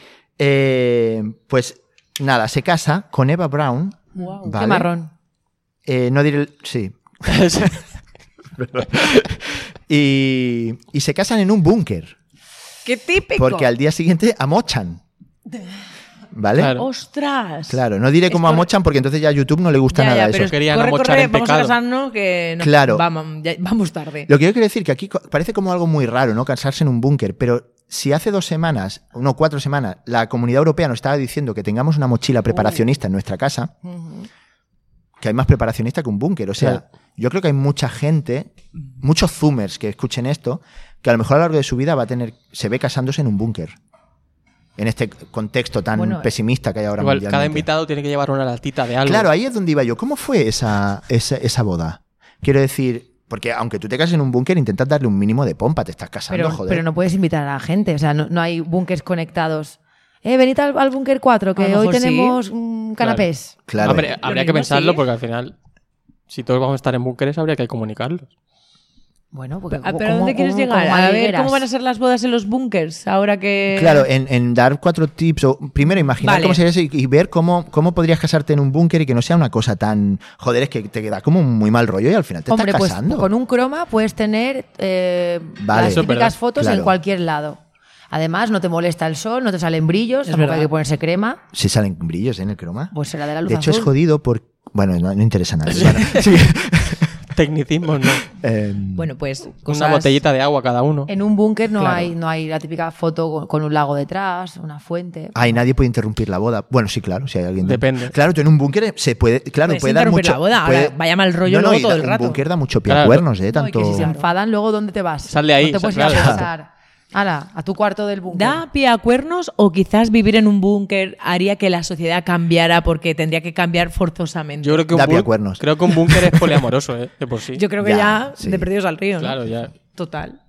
Eh, pues nada, se casa con Eva Braun. wow. ¿vale? Qué marrón. Eh, no diré el- sí. y, y se casan en un búnker. ¡Qué típico! Porque al día siguiente amochan. ¿Vale? Claro. ¡Ostras! Claro, no diré Es cómo por- amochan porque entonces ya a YouTube no le gusta Ya, nada ya, eso. pero es- Querían corre, amochar corre, en vamos a pecado. casarnos que no- Claro. vamos, ya- vamos tarde. Lo que yo quiero decir que aquí co- parece como algo muy raro, ¿no? Casarse en un búnker, pero si hace dos semanas, no, cuatro semanas, la Comunidad Europea nos estaba diciendo que tengamos una mochila preparacionista en nuestra casa, que hay más preparacionista que un búnker. O sea, Claro. yo creo que hay mucha gente, muchos zoomers que escuchen esto, que a lo mejor a lo largo de su vida va a tener, se ve casándose en un búnker. En este contexto tan Bueno, pesimista que hay ahora Igual, cada mundialmente. invitado tiene que llevar una latita de algo. Claro, ahí es donde iba yo. ¿Cómo fue esa, esa, esa boda? Quiero decir, Porque aunque tú te cases en un búnker, intentas darle un mínimo de pompa, te estás casando, Pero, joder. pero no puedes invitar a la gente, o sea, no, no hay búnkers conectados. Eh, venid al, al búnker cuatro, que A lo hoy mejor tenemos sí. mm, canapés. Claro. Hombre, Lo habría que mismo pensarlo sí. porque al final, si todos vamos a estar en búnkeres, habría que comunicarlos. Bueno, porque Ah, como- ¿Pero a dónde como- quieres como- llegar? como A ver madrigueras. cómo van a ser las bodas en los búnkers ahora que... Claro, en, en dar cuatro tips, o primero imaginar Vale. cómo sería eso y, y ver cómo, cómo podrías casarte en un búnker y que no sea una cosa tan... Joder, es que te queda como un muy mal rollo y al final te Hombre, estás pues casando. con un croma puedes tener eh, Vale. las Eso es típicas verdad. fotos Claro. en cualquier lado. Además, no te molesta el sol, no te salen brillos, tampoco verdad. hay que ponerse crema. Si salen brillos ¿eh? en el croma. Pues será de la luz De hecho, azul. es jodido por... Bueno, no, no interesa a nadie. Bueno, sí. Tecnicismos, ¿no? Eh, Bueno, pues Una cosas... botellita de agua cada uno. En un búnker no, Claro. hay, no hay la típica foto con, con un lago detrás, una fuente. Ay, nadie puede interrumpir la boda. Bueno, sí, claro, si hay alguien. Depende. Claro, tú en un búnker se puede, claro, Puedes puede dar interrumpir mucho. la boda, puede- ahora vaya mal rollo no, no, luego y todo da- el rato. Un búnker da mucho Claro. piacuernos, eh, No, y tanto. que si Si se enfadan, luego ¿dónde te vas? Sal de ahí, No te puedes sal- ir a claro. pensar. Hala, a tu cuarto del búnker. ¿Da pie a cuernos o quizás vivir en un búnker haría que la sociedad cambiara porque tendría que cambiar forzosamente? Yo creo que un Da bún- piacuernos. creo que un búnker es poliamoroso, ¿eh? De por sí. Yo creo que Ya, ya, sí. de perdidos al río, ¿no? Claro, ya. Total.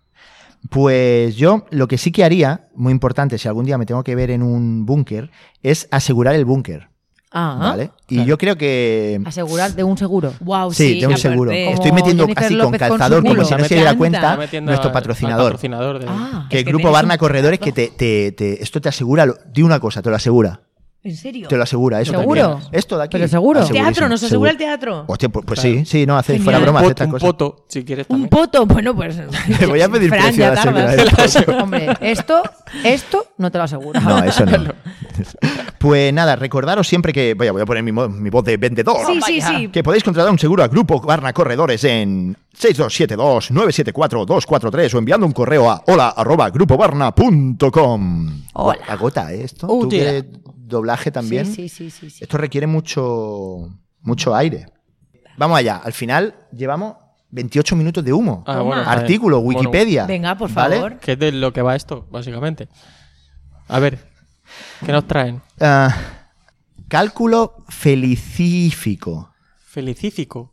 Pues yo lo que sí que haría, muy importante, si algún día me tengo que ver en un búnker, es asegurar el búnker. Ah, ¿Vale? Y claro. yo creo que. Asegurar de un seguro. Wow, Sí, sí, de un aparte. seguro. Como Estoy metiendo Jennifer así con López con su calzador, como culo. si no Me se diera encanta. cuenta, Está metiendo nuestro al- patrocinador. al patrocinador de- Ah, Que es el grupo tenéis Barna un- Corredores, que te, te- te- esto te asegura, lo- di una cosa, te lo asegura. ¿En serio? Te lo asegura, eso ¿Seguro? también. Esto de aquí. Pero seguro. asegurísimo, ¿Teatro? ¿Nos asegura el seguro. teatro? Hostia, pues, pues Claro. sí, sí, no, hacéis Genial. fuera broma, un, haced pot- estas un cosas. poto, si quieres Un también. poto, bueno, pues... Le voy a pedir Fran, precio ya a la tardas. señora del Hombre, esto, esto no te lo aseguro. No, eso no. Pues nada, recordaros siempre que. Voy a, voy a poner mi, mo- mi voz de vendedor. Sí, sí, sí. Que podéis contratar un seguro a Grupo Barna Corredores en seis dos siete dos, nueve siete cuatro, dos cuatro tres o enviando un correo a hola arroba grupobarna punto com. Hola. Agota, ¿eh? Esto. Uh, ¿Tú tía. que doblaje también? Sí, sí, sí, sí, sí. Esto requiere mucho, mucho aire. Vamos allá. Al final llevamos veintiocho minutos de humo. Ah, bueno, está bien. Artículo, Bueno, Wikipedia. Venga, por ¿vale? favor. que es de lo que va esto, básicamente. A ver, ¿qué nos traen? Ah, cálculo felicífico. Felicífico.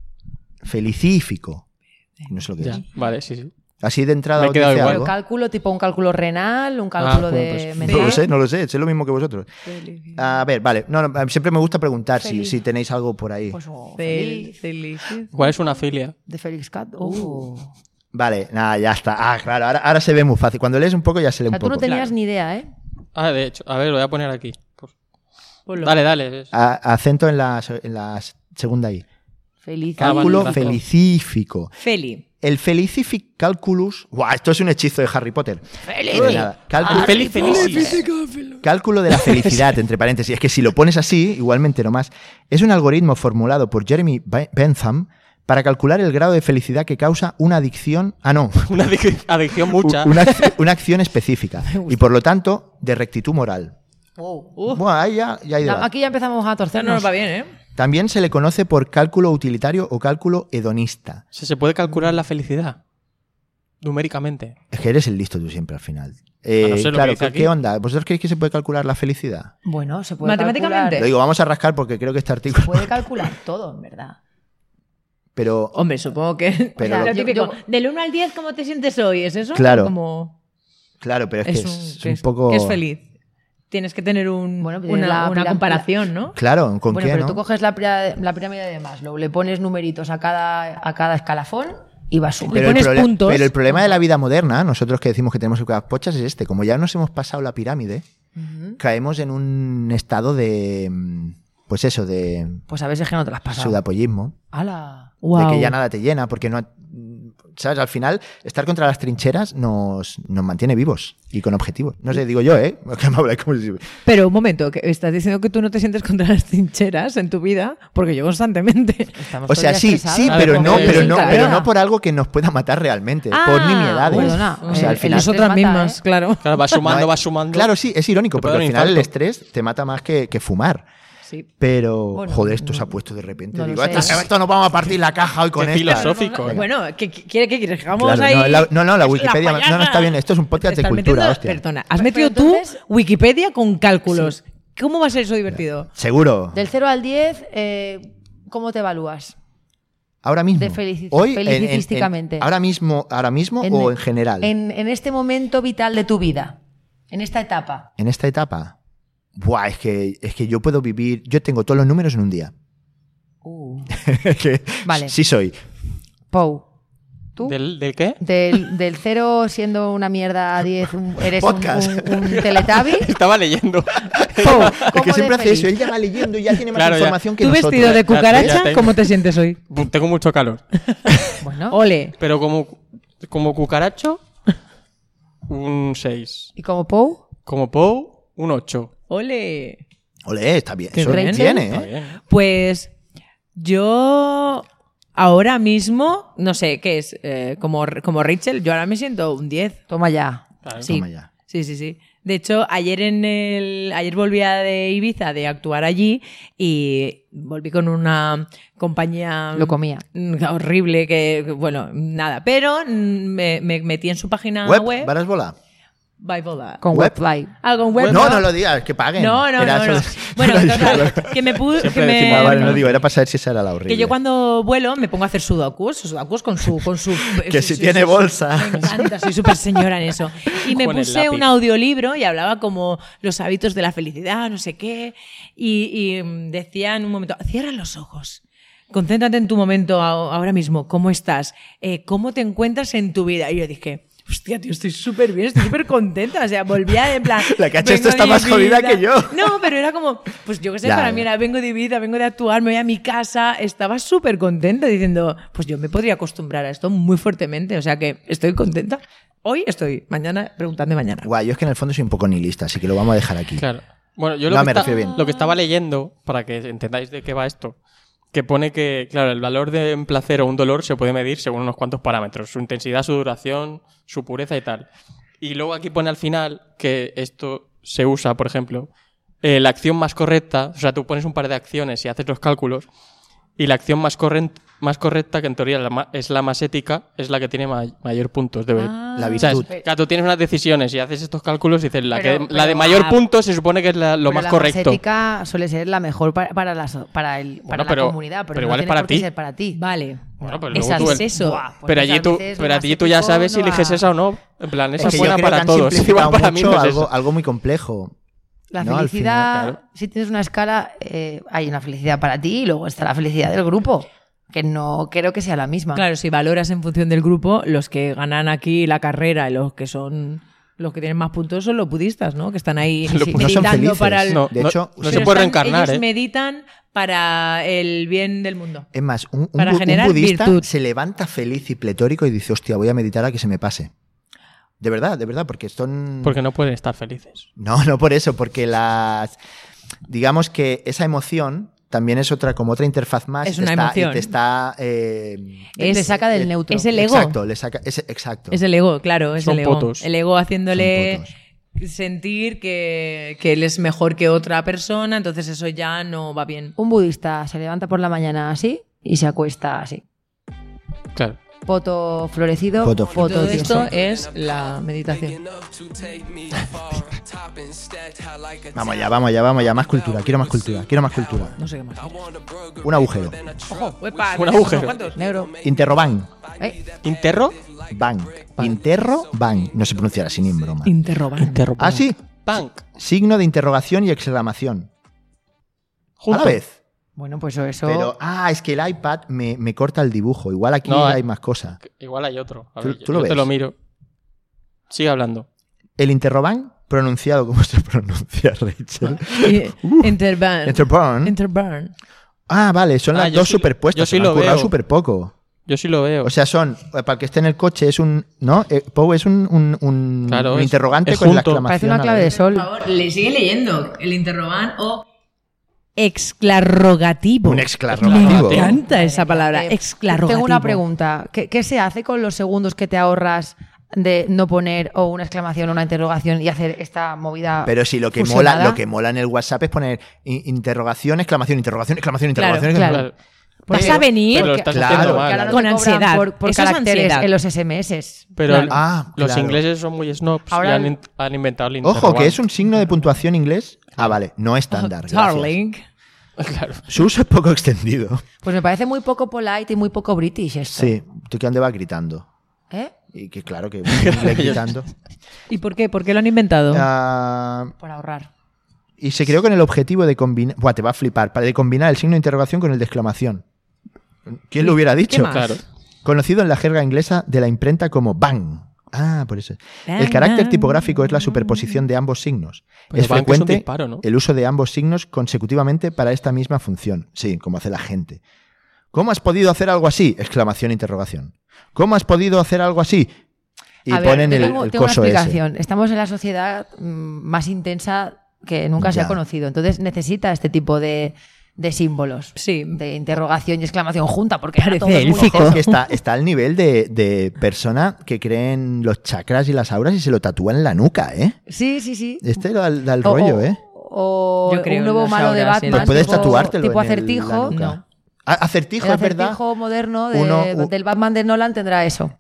Felicífico. No sé lo que Ya, es. vale, sí, sí. Así de entrada Me he os quedado dice igual. Pero algo. cálculo, tipo un cálculo renal, un cálculo bueno, de pues, mental. No lo sé, no lo sé. Sé lo mismo que vosotros. A ver, vale. No, no, siempre me gusta preguntar si, Feliz. si tenéis algo por ahí. Pues oh, Fel- feliz. feliz. ¿Cuál es una filia? De Félix Cat. Uh. Vale, nada, ya está. Ah, claro, ahora, ahora se ve muy fácil. Cuando lees un poco ya se lee O sea, un tú poco. no tenías Claro. ni idea, ¿eh? Ah, de hecho, a ver, lo voy a poner aquí. Pues- Ponlo. Dale, dale. es- A- acento en la, en la segunda I. Feliz. Ah, vale, Cálculo razón. felicífico. Feli. El Felicific Calculus. ¡Guau! Esto es un hechizo de Harry Potter. Feliz. Pues nada, cálculo, Ah, feliz, feliz. cálculo de la felicidad, entre paréntesis. Es que si lo pones así, igualmente no más. Es un algoritmo formulado por Jeremy Be- Bentham para calcular el grado de felicidad que causa una adicción. Ah, no. Una adic- adicción mucha. U- Una, ac- una acción específica. Y por lo tanto, de rectitud moral. Oh. Bueno, ahí ya, ya hay Ya, debate. aquí ya empezamos a No torcernos. nos va bien, ¿eh? También se le conoce por cálculo utilitario o cálculo hedonista. ¿Se, se puede calcular la felicidad? Numéricamente. Es que eres el listo tú siempre al final. Eh, Ah, no sé lo que claro, dice ¿qué, aquí. qué onda? ¿Vosotros creéis que se puede calcular la felicidad? Bueno, se puede Matemáticamente. calcular- Lo digo, vamos a rascar porque creo que este artículo. Se puede calcular todo, en verdad. Pero Hombre, supongo que... Pero- O sea, lo Yo- típico, yo- del uno al diez, ¿cómo te sientes hoy? ¿Es eso? Claro. Como... claro, pero es, que Es es, un, es que un es- poco. que es feliz. Tienes que tener un, Bueno, pues una, la una piram- comparación, ¿no? Claro, ¿con Bueno, qué? pero no? tú coges la, pira- la pirámide de Maslow, le pones numeritos a cada, a cada escalafón y vas sumando. Pero le el, pones prole- puntos. pero el problema de la vida moderna, nosotros que decimos que tenemos que buscar pochas, es este. Como ya nos hemos pasado la pirámide, Ujú. caemos en un estado de. mm, Pues eso, de Pues a veces que no te las has pasado. sudapollismo. ¡Hala! Guau. De que ya nada te llena, porque no. ¿Sabes? Al final, estar contra las trincheras nos, nos mantiene vivos y con objetivos. No sé, digo yo, ¿eh? Que me habláis como si- Pero un momento, que estás diciendo que tú no te sientes contra las trincheras en tu vida, porque yo constantemente. Estamos O todo sea, el día sí, estresados. sí, A ver, pero no, porque- pero no, Claro. pero no por algo que nos pueda matar realmente, Ah, por nimiedades. perdona. O sea, al El- final. el Nosotras mata, mismas, ¿eh? claro. Claro, va sumando, No, eh, va sumando. Claro, sí, es irónico, Te puede porque al dar un final el infarto. estrés te mata más que, que fumar. Sí. Pero, Bueno, joder, esto no- se ha puesto de repente. no lo Digo, sé. esto, esto nos vamos a partir la caja hoy con Qué esta. filosófico. ¿eh? Bueno, ¿qué, qué, quiere- qué quieres? Que hagamos Claro, ahí. no, la- no, no, la Es Wikipedia- no, no, está bien, esto es un podcast de Estás cultura, metiendo- hostia. Perdona, has Pero metido entonces- tú Wikipedia con cálculos. ¿Cómo va a ser eso divertido? Seguro. Del cero al diez, eh, ¿cómo te evalúas? Ahora mismo. De felici- Hoy, en- en- en- felicísticamente. ahora mismo, ahora mismo En- o en general. En, en este momento vital de tu vida, en esta etapa. En esta etapa. Buah, es que, es que yo puedo vivir. Yo tengo todos los números en un día. Uh. Que Vale. Sí soy. Pou. ¿Tú? ¿Del, ¿Del qué? Del, del cero siendo una mierda a diez, un- eres un, Podcast. un, un Teletubby. Estaba leyendo. Pou, Es ¿cómo que siempre de hace eso. feliz? Él ya va leyendo y ya tiene más Claro, ya. información que ¿Tú nosotros. vestido de Ya- ya cucaracha? tengo. ¿Cómo te sientes hoy? Tengo mucho calor. Bueno, Ole. Pero como, como cucaracho, un seis. ¿y como Pou? Como Pou, un ocho. Ole. Ole, está bien. Qué Eso bien. tiene, Está ¿eh? bien. Pues yo ahora mismo, no sé, ¿qué es? Eh, como, como Rachel, yo ahora me siento un diez. Toma ya. Claro. Sí. Toma ya. Sí, sí, sí. De hecho, ayer en el ayer volví a de Ibiza de actuar allí y volví con una compañía Lo comía. mm, horrible que, que, bueno, nada, pero mm, me, me metí en su página Web, web. ¿varas bola? Bible. Con Web. Webfly. Algo en web. No, no lo digas, que paguen. No, no, Era no, no. eso- Bueno, total, que me pude Siempre que me, decimos, Ah, vale, no digo, era para saber si esa era la horrible. que yo cuando vuelo me pongo a hacer sudokus, sudokus con su con su Que si tiene bolsa. Me encanta, soy súper señora en eso. Y me Con el puse lápiz. un audiolibro y hablaba como los hábitos de la felicidad, no sé qué, y, y mm, decía en un momento, cierra los ojos. Concéntrate en tu momento a- ahora mismo, ¿cómo estás? Eh, ¿Cómo te encuentras en tu vida? Y yo dije, hostia, tío, estoy súper bien, estoy súper contenta. O sea, volvía en plan. La cacha, esto vengo está de más jodida Ibiza. que yo. No, pero era como, pues yo qué sé, Ya, para ya. mí era, vengo de Ibiza, vengo de actuar, me voy a mi casa. Estaba súper contenta diciendo, pues yo me podría acostumbrar a esto muy fuertemente. O sea que estoy contenta. Hoy estoy, mañana, preguntadme mañana. Guay, yo es que en el fondo soy un poco nihilista, así que lo vamos a dejar aquí. Claro. Bueno, yo lo, No, que me esta- refiero bien. lo que estaba leyendo, para que entendáis de qué va esto, que pone que, claro, el valor de un placer o un dolor se puede medir según unos cuantos parámetros. Su intensidad, su duración, su pureza y tal. Y luego aquí pone al final que esto se usa, por ejemplo, eh, la acción más correcta, o sea, tú pones un par de acciones y haces los cálculos, y la acción más, corren- más correcta, que en teoría la ma- es la más ética, es la que tiene ma- mayor puntos de ver. Ah. La O sea, es- virtud. claro, tú tienes unas decisiones y haces estos cálculos y dices, la, Pero- que, la de pero- mayor ah, punto se supone que es la- lo Pero más la correcto. ética suele ser la mejor para, para, la, so- para, el, para Bueno, pero- la comunidad, pero, pero no igual es tiene para por qué ti. ser para ti. Vale. Bueno, pues Esa luego tú es el- eso. Buah, pues pero allí muchas tú, veces pero lo allí más tú ya ético sabes si no eliges va- esa o no. En plan, esa Es es que yo buena creo que para han todos. simplificado Igual para mí mucho no es algo, esa. algo muy complejo. La ¿no? Al felicidad, final, claro. si tienes una escala, eh, hay una felicidad para ti y luego está la felicidad del grupo, que no creo que sea la misma. Claro, si valoras en función del grupo, los que ganan aquí la carrera y los que son los que tienen más puntos son los budistas, ¿no? Que están ahí Los No son meditando felices. para el... No, De no- hecho, no sí. se Pero puede están- reencarnar, ellos ¿eh? meditan para el bien del mundo. Es más, un, un Para bu- un generar budista virtud. se levanta feliz y pletórico y dice, hostia, voy a meditar a que se me pase. De verdad, de verdad, porque son... Porque no pueden estar felices. No, no por eso, porque las... Digamos que esa emoción también es otra, como otra interfaz más. Es y te una está, emoción. Y te está... eh, Te Es- saca del eh, neutro. es el ego. Exacto, le saca... Es, exacto. Es el ego, claro, es Son el ego. potos. El ego haciéndole Son potos. sentir que, que él es mejor que otra persona, entonces eso ya no va bien. Un budista se levanta por la mañana así y se acuesta así. Claro. Poto florecido, Poto poto, Todo tieso. esto es la meditación. Vamos ya, vamos ya, vamos ya. Más cultura, quiero más cultura, quiero más cultura. No sé qué más. Un agujero. Ojo, uepa, Un agujero. ¿cuántos? Negro. Interroban. Eh, ¿Interro? Ban. Interro, ban. No se pronunciará así ni en broma. Interroban. Interro. Ah, sí. Punk. Signo de interrogación y exclamación. A Junto. la vez. bueno, pues eso. Pero, ah, es que el iPad me, me corta el dibujo. Igual aquí No, hay eh. más cosas. Igual hay otro. A ¿Tú- ver, tú yo lo te ves? lo miro. Sigue hablando. El interroban, pronunciado como se pronuncia, Rachel. Interban. Interburn. Interburn. Ah, vale, son Ah, las yo dos sí lo- superpuestas. yo sí se me lo han currado veo. súper poco. Yo sí lo veo. O sea, son, eh, para el que esté en el coche, es un, ¿no? Eh, Poe es un, un, un- Claro, un es- interrogante es con la junto. exclamación. Parece una a la clave de vez. sol. Por favor, le sigue leyendo el interrogan o exclarrogativo. Un Me exclarrogativo. encanta esa palabra, Eh, exclarrogativo. Tengo una pregunta. ¿Qué, qué se hace con los segundos que te ahorras de no poner o una exclamación o una interrogación y hacer esta movida? Pero si lo que fusionada? mola, lo que mola en el WhatsApp es poner in- interrogación, exclamación, interrogación, exclamación, Claro, interrogación. claro. exclamación. ¿Vas a venir? Pero lo Porque- estás Claro, haciendo porque mal. ahora no Con te cobran ansiedad. Por, por Eso es caracteres ansiedad. en los S M S. Pero Claro. Ah, los claro. ingleses son muy snobs Ahora- y han, in- han inventado el Ojo, que interrogante. es un signo de puntuación inglés. Ah, vale, no estándar. gracias. Darling. Claro. Su uso es poco extendido. Pues me parece muy poco polite y muy poco british esto. Sí, tú que dónde vas gritando. ¿Eh? Y que claro que le gritando. ¿Y por qué? ¿Por qué lo han inventado? Ah, Por ahorrar. y se creó con el objetivo de combinar... Buah, te va a flipar. Para de combinar el signo de interrogación con el de exclamación. ¿Quién lo hubiera dicho? más? Claro. Conocido en la jerga inglesa de la imprenta como bang. Ah, por eso. El carácter tipográfico es la superposición de ambos signos. Pero es bang es un frecuente disparo, ¿no? el uso de ambos signos consecutivamente para esta misma función. Sí, como hace la gente. ¿Cómo has podido hacer algo así? Exclamación, interrogación. ¿Cómo has podido hacer algo así? Y A ver, ponen el, tengo, el tengo una coso ese. explicación. Estamos en la sociedad mm, más intensa que nunca se Ya. ha conocido. Entonces necesita este tipo de, de símbolos. Sí. De interrogación y exclamación junta. Porque ahora Parece todo es muy élfico. joven. Es que está, está al nivel de, de persona que cree en los chakras y las auras y se lo tatúa en la nuca, ¿eh? Sí, sí, sí. Este da, da el O- rollo, o- ¿eh? O Yo creo un en nuevo las malo de auras y en Batman. Pues puedes tipo- tatuártelo Tipo en el- acertijo. la nuca. No. Ah, acertijo, El es verdad. acertijo moderno de- Uno- u- del Batman de Nolan tendrá eso.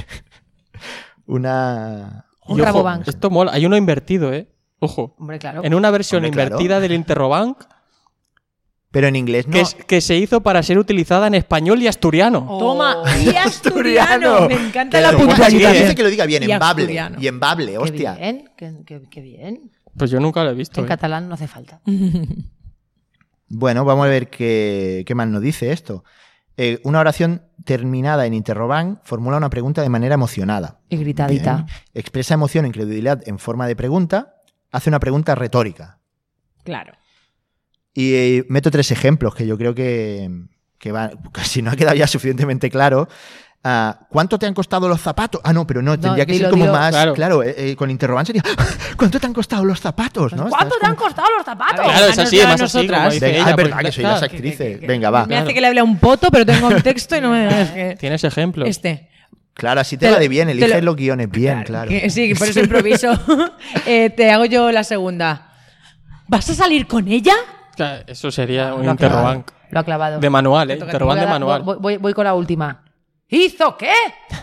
Una... Un Y ojo, Rabobank. esto mola. Hay uno invertido, ¿eh? Ojo. Hombre, claro. En una versión Hombre, claro. invertida del Interrobank Pero en inglés no. que, es- que se hizo para ser utilizada en español y asturiano. Toma, Oh. y asturiano. Me encanta Que la lo diga- puntualidad. que dice que lo diga bien, Y en bable. asturiano. Y en bable, Qué hostia. bien, qué, qué- qué bien. Pues yo nunca lo he visto. En ¿eh? catalán no hace falta. Bueno, vamos a ver qué, qué más nos dice esto. Eh, una oración terminada en interrogant formula una pregunta de manera emocionada. Y gritadita. Bien. Expresa emoción e incredulidad en forma de pregunta. Hace una pregunta retórica. Claro. Y eh, meto tres ejemplos que yo creo que, que van. Si no ha quedado ya suficientemente claro. Ah, ¿Cuánto te han costado los zapatos? Ah, no, pero no, tendría que dilo, ser como dilo. más. Claro. Claro, eh, eh, con interrogante sería. ¿Cuánto te han costado los zapatos? ¿no? ¿Cuánto Estás te han como- costado los zapatos? A ver, Claro, es así, Déjanos más así, nosotras. como dice Venga, ella, ah, es pues, verdad que soy claro. las actrices. Venga, va. Me hace que le hable a un poto, pero tengo un texto y no me digas que... Tienes ejemplos. Este. Claro, así te, Te va lo- de bien, te eliges lo- los guiones bien, claro. Que- sí, por eso improviso. Eh, te hago yo la segunda. ¿Vas a salir con ella? Claro, eso sería un Lo ha clavado. Interrobank. Lo ha clavado. De manual, ¿eh? Te toca- Interrobank Voy de a dar- manual. voy, voy- voy con la última. ¿Hizo qué?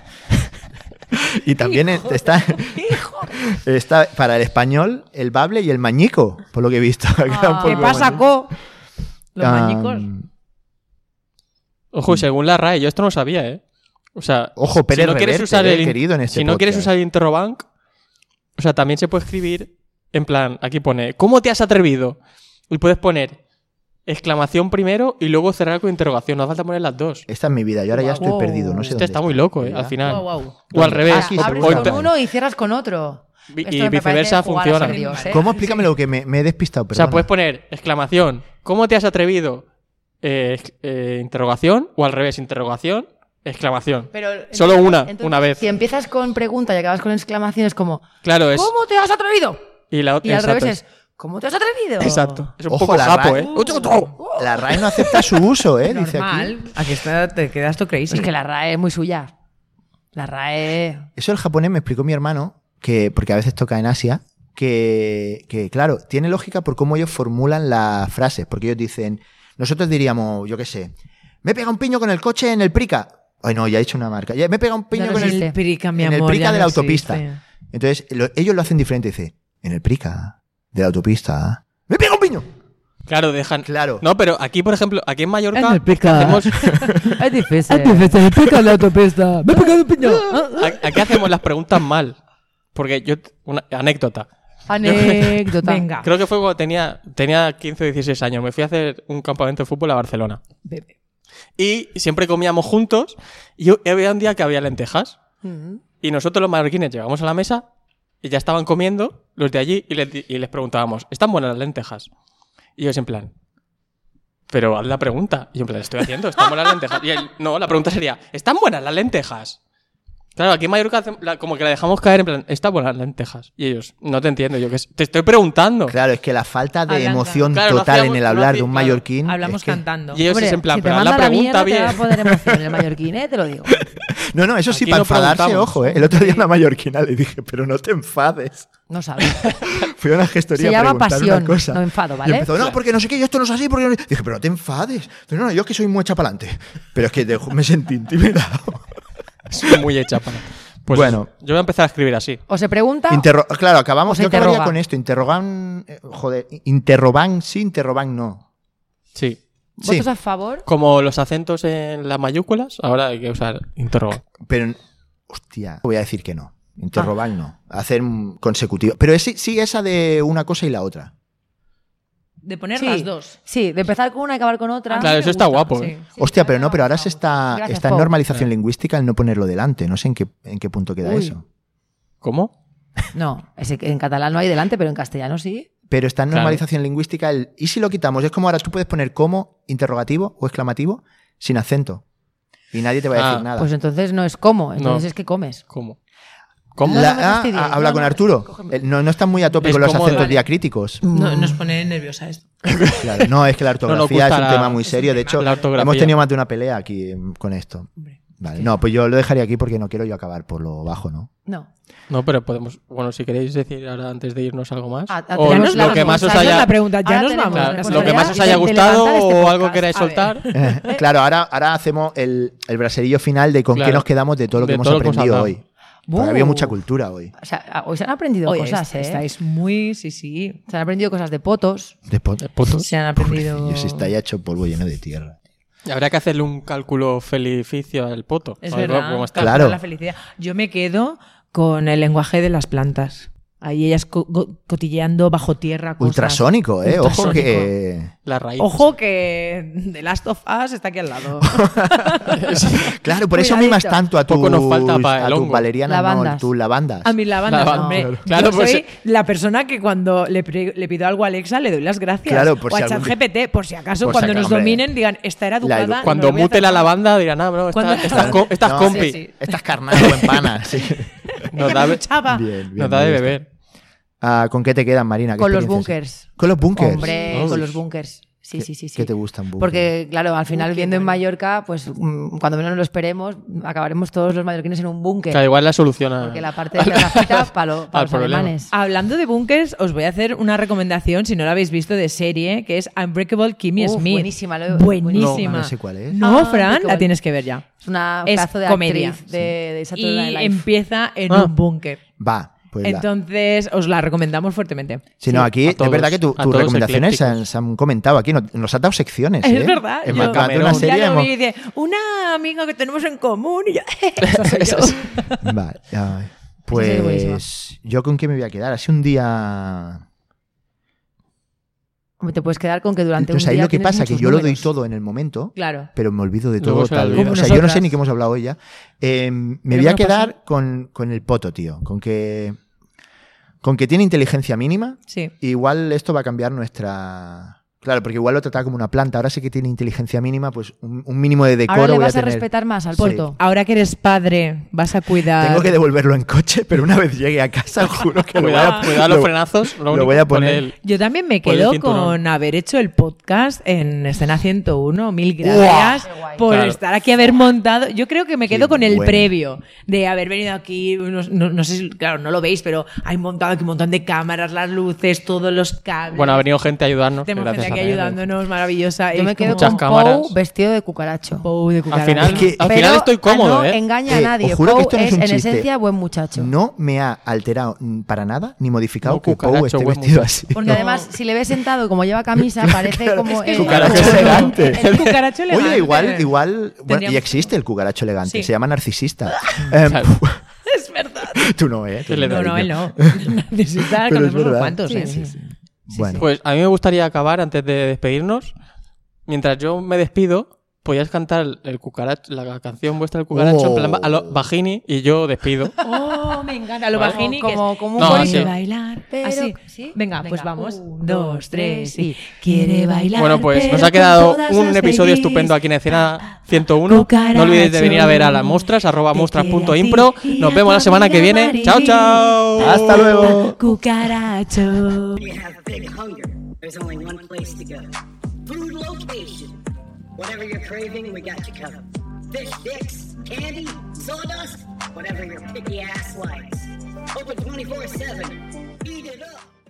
Y también está, está para el español el bable y el mañico, por lo que he visto. Ha quedado un Ah, ¿Qué poco pasa, mañico. co? Los Ah, mañicos. Ojo, según la R A E, yo esto no sabía, ¿eh? O sea, Ojo, Pérez si no quieres Reverte, usar eh, el, querido en este si no quieres podcast. usar el Interrobank, o sea, también se puede escribir en plan, aquí pone, ¿cómo te has atrevido? Y puedes poner exclamación primero y luego cerrar con interrogación. No hace falta poner las dos. Esta es mi vida, yo ahora ya estoy Wow. perdido. No sé Este dónde está muy loco, ¿eh? ¿verdad? Al final. Guau, guau. O al revés. Aquí Ah, Abres O con inter- uno y cierras con otro. Vi- Esto y me viceversa parece jugar a funciona. ser Dios, ¿eh? ¿Cómo? Explícame lo que me, me he despistado, O perdona. sea, puedes poner exclamación, ¿cómo te has atrevido? Eh, ex- eh, interrogación, o al revés, interrogación, exclamación. Pero, Solo entonces- una, entonces, una vez. Si empiezas con pregunta y acabas con exclamación, es como Claro, es. ¿cómo te has atrevido? Y, la, Y al exacto, revés es ¿cómo te has atrevido? Exacto. Es un Ojo, poco la japo, R A E. ¿eh? La R A E no acepta su uso, ¿eh? Dice Normal. aquí. Aquí está, te quedas tú crazy. Es que la R A E es muy suya. La R A E... Eso el japonés me explicó mi hermano, que porque a veces toca en Asia, que, que, claro, tiene lógica por cómo ellos formulan las frases. Porque ellos dicen, nosotros diríamos, yo qué sé, me pega un piño con el coche en el Prica. Ay, no, ya he hecho una marca. Ya me pega un piño Ya no con existe. el, El Prica, mi en el amor, Prica ya de no la autopista. existe. Entonces, lo- ellos lo hacen diferente. Dice, en el Prica de la autopista, me pega un piño. Claro, dejan. Claro. No, pero aquí, por ejemplo, aquí en Mallorca, En el Pica. hacemos, Es difícil. me pica la autopista. Me he pegado un piño. a- aquí hacemos las preguntas mal. Porque yo. Una anécdota. Anécdota. Venga. Creo que fue cuando tenía, tenía quince o dieciséis años. Me fui a hacer un campamento de fútbol a Barcelona. Bebe. Y siempre comíamos juntos. Y yo- y había un día que había lentejas. Mm. Y nosotros los mallorquines llegamos a la mesa y ya estaban comiendo los de allí y les, di- y les preguntábamos, ¿están buenas las lentejas? Y ellos en plan, pero haz la pregunta. Y yo en plan, estoy haciendo, ¿están buenas las lentejas? Y él, no, la pregunta sería, ¿están buenas las lentejas? Claro, aquí en Mallorca hace- la- como que la dejamos caer en plan, ¿están buenas las lentejas? Y ellos, no te entiendo, yo que sé, te estoy preguntando. Claro, es que la falta de Hablan- emoción Claro, no total hacíamos- en el no hablar hacía- de un claro. mallorquín. Hablamos es que- cantando. Y ellos Hombre, es en plan, si te pero haz manda la la pregunta mierda, te va a bien. poder emoción el mallorquín, ¿eh? Te lo digo. No, no, eso sí, Aquí para no enfadarse, preguntamos. ojo, ¿eh? El otro día en la mallorquina le dije, pero no te enfades. No sabes. Fui a una gestoría Se llama a preguntar pasión, una cosa. no enfado, Y ¿vale? empezó, no, porque no sé qué, y esto no es así, porque no... Dije, pero no te enfades. Pero no, no, yo es que soy muy hecha para adelante. Pero es que te- me sentí intimidado. Soy muy hecha para... Pues Bueno. yo voy a empezar a escribir así. O se pregunta Interro- claro, acabamos, O se yo acabaría interroga. con esto. Interrogan, eh, joder, interroban sí, interroban no. Sí. ¿Votos Sí. a favor? Como los acentos en las mayúsculas, ahora hay que usar interroga. Pero, hostia, voy a decir que no. Interrogar no. Hacer un consecutivo. Pero es, sí, esa de una cosa y la otra. De poner Sí. las dos. Sí, de empezar con una y acabar con otra. A mí Claro, me eso está gusta, guapo, sí. ¿eh? Sí, Hostia, me pero no, pero ahora gusta. se está, Gracias, está en Pau. normalización lingüística el no ponerlo delante. No sé en qué, en qué punto queda Uy. eso. ¿Cómo? No, ese que en catalán no hay delante, pero en castellano sí. Pero está en Claro. normalización lingüística el... ¿Y si lo quitamos? Es como ahora tú puedes poner como, interrogativo o exclamativo, sin acento. Y nadie te va a decir Ah, nada. Pues entonces no es como, entonces No. es que comes. ¿Cómo? ¿Cómo? La- No me ah, fastidies, ah, habla no, con no. Arturo. Cógeme. Eh, No, no están muy a tope Es con los cómodo, acentos vale. diacríticos. No, nos pone nerviosa esto. Claro, no, es que la ortografía gusta es un la- tema muy serio. De hecho, la ortografía. hemos tenido más de una pelea aquí em, con esto. Hombre. Vale. No, pues yo lo dejaría aquí porque no quiero yo acabar por lo bajo, ¿no? No. No, pero podemos... Bueno, si queréis decir ahora antes de irnos algo más. Ah, ah, o ya lo, nos lo vamos. que más os Esa es haya... la pregunta, ya Ahora nos tenemos vamos. Claro, la lo que más os de- haya de gustado levantar este o algo podcast. queráis A ver. soltar. Eh, claro, ahora, ahora hacemos el, el braserillo final de con Claro. qué nos quedamos de todo lo que De hemos todo lo que hemos aprendido hablado. hoy. Porque había Uh. mucha cultura hoy. O sea, hoy se han aprendido Oye, cosas, est- ¿eh? estáis muy... Sí, sí. Se han aprendido cosas de potos. De po- Se han aprendido... Yo si está ya hecho polvo lleno de tierra. Habría que hacerle un cálculo felificio al poto. Es A ver verdad. cómo está. calcular Claro. La felicidad. Yo me quedo con el lenguaje de las plantas. Ahí ellas co- go- cotilleando bajo tierra cosas. Ultrasónico, ¿eh? Ojo Ultrasónico. que... La raíz. Ojo que The Last of Us está aquí al lado. Claro, por eso Cuidadito. mimas tanto a tus, Poco nos falta para a el tus hongo. valerianas, no, Lavandas. tus lavandas. A mi lavanda, Lavanda. hombre. Claro. Claro, Yo pues- soy la persona que cuando le, pre- le pido algo a Alexa le doy las gracias. Claro, por o si a algún día- ChatGPT, por si acaso Por si cuando acaso, nos hombre. dominen digan, esta era educada. edu- y no Cuando le voy a mute hacer la nada". lavanda dirán, ah, no, Cuando- esta- estas co- estas No, compi. sí, sí. Estas carnadas o empanas. Sí. Nos da, Chava. Bien, bien, nos da de me gusta. beber. Ah, ¿con qué te quedan, Marina? ¿Qué Con los experiencias? bunkers. ¿Con los bunkers? Hombre, Uy. con los bunkers. Sí, ¿Qué- sí, sí, sí. ¿Qué te gustan bunkers? Porque, claro, al final, Uy, qué viendo en bueno. Mallorca, pues mm, cuando menos lo esperemos, acabaremos todos los mallorquines en un búnker. Claro, igual la soluciona. Porque la parte de terracita para, lo- para al los problema. alemanes. Hablando de bunkers, os voy a hacer una recomendación, si no la habéis visto, de serie, que es Unbreakable Kimmy Uf, Smith. buenísima, lo- Buenísima. No, no sé cuál es. No, Ah, Fran, Unbreakable. la tienes que ver ya. Es una Es pedazo de comedia, actriz de, de Saturday Y Night Live. empieza en Ah. un búnker. Va, pues la- Entonces, os la recomendamos fuertemente. Si no, aquí a es todos, verdad que tu- a tus todos recomendaciones se han, eclécticos. se han comentado aquí. Nos, nos has dado secciones. Es ¿eh? verdad. En yo- más de Camerún. una serie ya lo hemos- vi y dice, una amiga que tenemos en común. Y yo, eso soy yo. Vale, ay, serie buenísima. pues yo con qué me voy a quedar. Así un día... Hombre, te puedes quedar con que durante Entonces un ahí día lo que tienes pasa es que muchos yo lo doy números. todo en el momento, Claro. pero me olvido de Luego todo se la tal. olvida. O sea, Como yo no sé nosotras. ni qué hemos hablado hoy ya. Eh, me Pero voy a no pasa. quedar con, con el poto, tío. Con que, con que tiene inteligencia mínima. Sí. Igual esto va a cambiar nuestra... Claro, porque igual lo trataba como una planta. Ahora sí que tiene inteligencia mínima, pues un, un mínimo de decoro Ahora le voy vas a a, tener. respetar más al Sí. porto. Ahora que eres padre, vas a cuidar. Tengo que devolverlo en coche, pero una vez llegue a casa, juro que lo voy Cuidado, a, cuidado los lo- frenazos. Lo, lo único, voy a pon poner. el- Yo también me Por el quedo cinturón. con haber hecho el podcast en Escena ciento uno. Mil gracias Qué guay. por Claro. estar aquí, haber montado. Yo creo que me Qué quedo con el bueno. previo de haber venido aquí. No, no- no sé si, claro, no lo veis, pero hay montado aquí un montón de cámaras, las luces, todos los cables. Bueno, ha venido gente a ayudarnos. Tenemos gracias gente aquí a René. ayudándonos, maravillosa. Yo Es me quedo muchas con cámaras. Pou vestido de cucaracho. Pou de Al cucaracha. final, Es que- al Pero final estoy cómodo, no ¿eh? engaña a Eh, nadie. os juro que Pou esto no es es, un en chiste. esencia buen muchacho. No me ha alterado mm, para nada, ni modificado No, que Pou cucaracho, esté buen vestido muchacho. así. Porque No. además, si le ves sentado como lleva camisa, parece Claro, como... es que eh, cucaracho como- elegante. El cucaracho elegante. Oye, igual, igual, bueno, y Tendríamos- existe el cucaracho elegante, Sí. se llama narcisista. Em, Claro. Es verdad. tú no, ¿eh? Tú le no, No, no, cariño. él no. Necesita Pero es conocemos unos verdad. cuantos, Sí, ¿eh? sí, Bueno, Pues a mí me gustaría acabar antes de despedirnos. Mientras yo me despido, podías cantar el, el cucaracho, la canción vuestra del cucaracho en plan Oh. a lo Bajini y yo despido. Oh, me encanta. Lo Vale. bajini que Como- es, como un No, quiere así. bailar. Pero- Así. ¿sí? Venga, Venga, pues vamos. un, dos, dos, tres tres y... y- Quiere bailar. Bueno, pues nos pero ha quedado con todas un las episodio babies. estupendo aquí en Escena ciento uno. Cucaracho. No olvidéis de venir a ver a las mostras, arroba Te mostras punto quiere a impro. ti y Nos a vemos tu la semana que amiga viene. Mari. Chao, chao. hasta luego. Cucaracho. You have big hunger, there's only one place to go. Food location. Whatever you're craving, we got you covered. Fish sticks, candy, sawdust, whatever your picky ass likes. Open twenty-four seven. Eat it up.